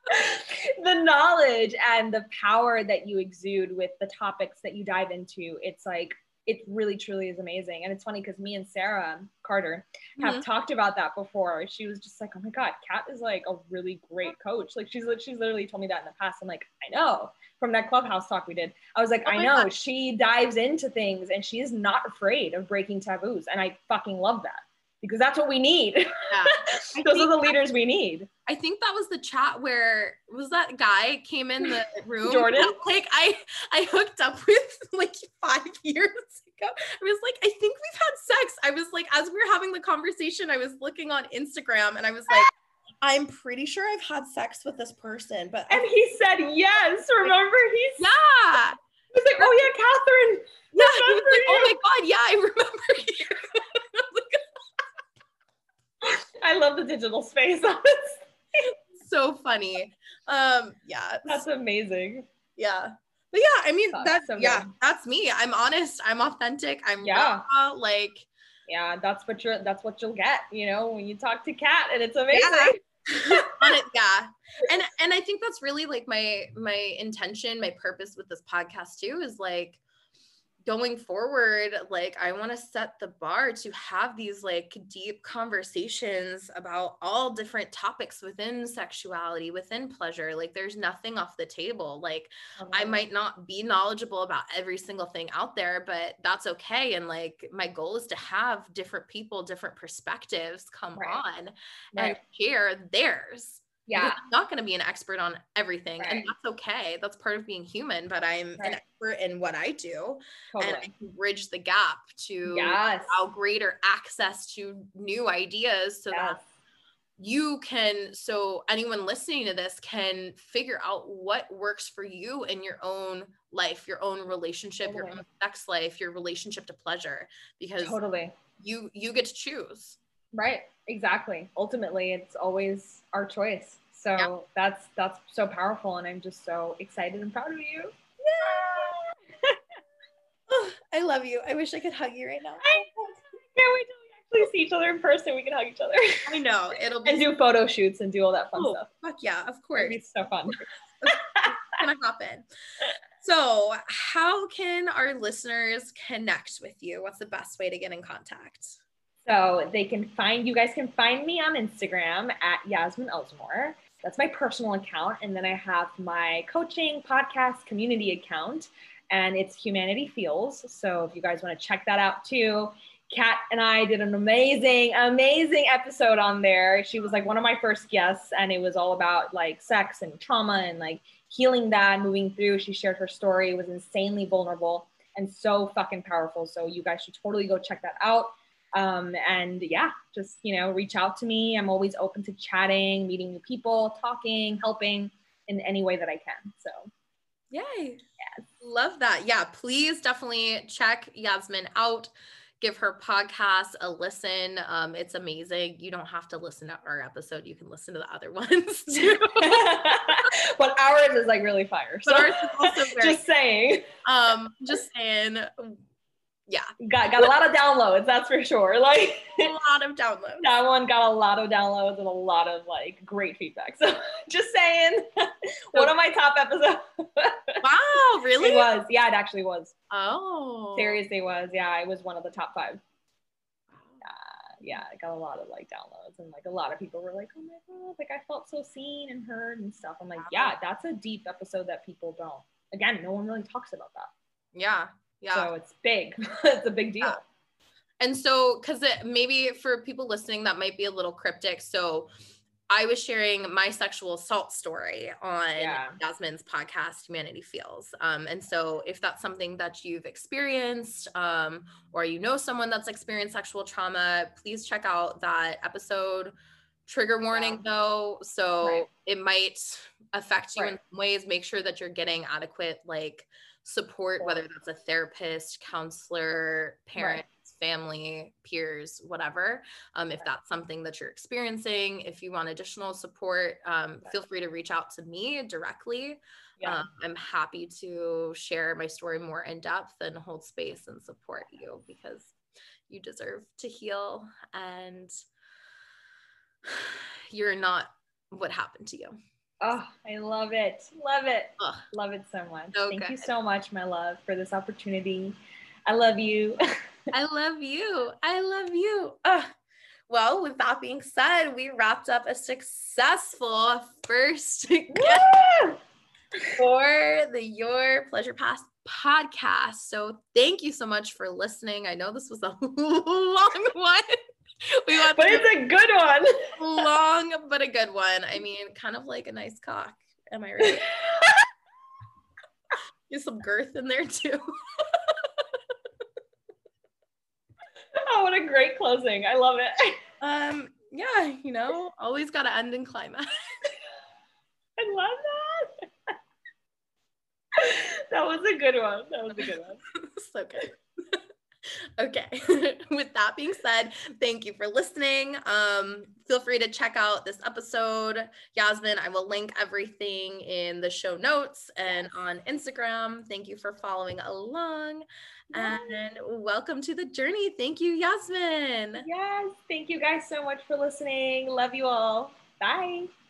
The knowledge and the power that you exude with the topics that you dive into, it's like it really truly is amazing. And it's funny because me and Sarah Carter have mm-hmm. talked about that before. She was just like, oh my God, Kat is like a really great coach. Like she's she's literally told me that in the past. I'm like, I know, from that Clubhouse talk we did. I was like, oh I know God. She dives into things and she is not afraid of breaking taboos. And I fucking love that, because that's what we need. Yeah. Those are the leaders we need. I think that was the chat where was that guy came in the room. Jordan. Like I, I hooked up with like five years ago. I was like, I think we've had sex. I was like, as we were having the conversation, I was looking on Instagram and I was like, I'm pretty sure I've had sex with this person, but and he said yes. Remember, he's yeah. He was like, oh yeah, Catherine. Yeah, he was like, oh my God, yeah, I remember you. I love the digital space, honestly. So funny. Um, yeah. That's amazing. Yeah. But yeah, I mean, that's, so yeah, that's me. I'm honest. I'm authentic. I'm yeah. raw, like, yeah, that's what you're, that's what you'll get, you know, when you talk to Kat, and it's amazing. Yeah. On it, yeah. And, and I think that's really like my, my intention, my purpose with this podcast too, is like going forward, like I want to set the bar to have these like deep conversations about all different topics within sexuality, within pleasure. Like there's nothing off the table. Like Oh, I might not be knowledgeable about every single thing out there, but that's okay. And like my goal is to have different people, different perspectives come Right. on Right. and share theirs. Yeah. Because I'm not going to be an expert on everything. Right. And that's okay. That's part of being human, but I'm Right. an expert in what I do. Totally. And I can bridge the gap to Yes. allow greater access to new ideas so Yes. that you can, so anyone listening to this can figure out what works for you in your own life, your own relationship, Totally. your own sex life, your relationship to pleasure, because Totally. you, you get to choose. Right. Exactly. Ultimately, it's always our choice. So Yeah. that's, that's so powerful. And I'm just so excited and proud of you. Oh, I love you. I wish I could hug you right now. I can't wait till we actually see each other in person. We can hug each other. I know. It'll be And do photo shoots and do all that fun oh, stuff. fuck yeah, of course. It'll be so fun. It's gonna happen. So how can our listeners connect with you? What's the best way to get in contact? So they can find, you guys can find me on Instagram at Yasmin Elzamor. That's my personal account. And then I have my coaching podcast community account, and it's Humanity Feels. So if you guys want to check that out too, Kat and I did an amazing, amazing episode on there. She was like one of my first guests, and it was all about like sex and trauma and like healing that, moving through. She shared her story. It was insanely vulnerable and so fucking powerful. So you guys should totally go check that out. Um, and yeah, just, you know, reach out to me. I'm always open to chatting, meeting new people, talking, helping in any way that I can. So yay. yes. Love that. Yeah, please definitely check Yasmin out. Give her podcast a listen. Um, it's amazing. You don't have to listen to our episode. You can listen to the other ones too. But ours is like really fire. So But ours is also very, just saying. Um, just saying, yeah. Got got a lot of downloads, that's for sure. Like a lot of downloads. That one got a lot of downloads and a lot of like great feedback. So just saying, one of my top episodes. Wow, really? It was. Yeah, it actually was. Oh. Seriously was. Yeah, it was one of the top five. Uh, yeah, I got a lot of like downloads, and like a lot of people were like, oh my God, like I felt so seen and heard and stuff. I'm like, wow. Yeah, that's a deep episode that people don't. Again, no one really talks about that. Yeah. Yeah. So it's big. It's a big deal. Yeah. And so, because maybe for people listening, that might be a little cryptic. So I was sharing my sexual assault story on Yeah. Yasmin's podcast, Humanity Feels. Um, and so if that's something that you've experienced, um, or you know someone that's experienced sexual trauma, please check out that episode. Trigger warning Yeah. though. So Right. it might affect you Right. in some ways. Make sure that you're getting adequate like support, Support. whether that's a therapist, counselor, parent, Right. family, peers, whatever. Um, if Right. that's something that you're experiencing, if you want additional support, um, Right. feel free to reach out to me directly. Yeah. Um, I'm happy to share my story more in depth and hold space and support you, because you deserve to heal, and you're not what happened to you. Oh, I love it. Love it. Ugh. Love it so much. So Thank good. you so much, my love, for this opportunity. I love you. I love you. I love you. Ugh. Well, with that being said, we wrapped up a successful first guest for the Your Pleasure Path podcast. So thank you so much for listening. I know this was a long one. We went But it's a good one. long, but a good one. I mean, kind of like a nice cock. Am I right? There's some girth in there too. Oh, what a great closing. I love it. Um, yeah, you know, always got to end in climax. I love that. That was a good one. That was a good one. So good. Okay. With that being said, thank you for listening. Um, feel free to check out this episode. Yasmin, I will link everything in the show notes and on Instagram. Thank you for following along. Yes. And welcome to the journey. Thank you, Yasmin. Yes. Thank you guys so much for listening. Love you all. Bye.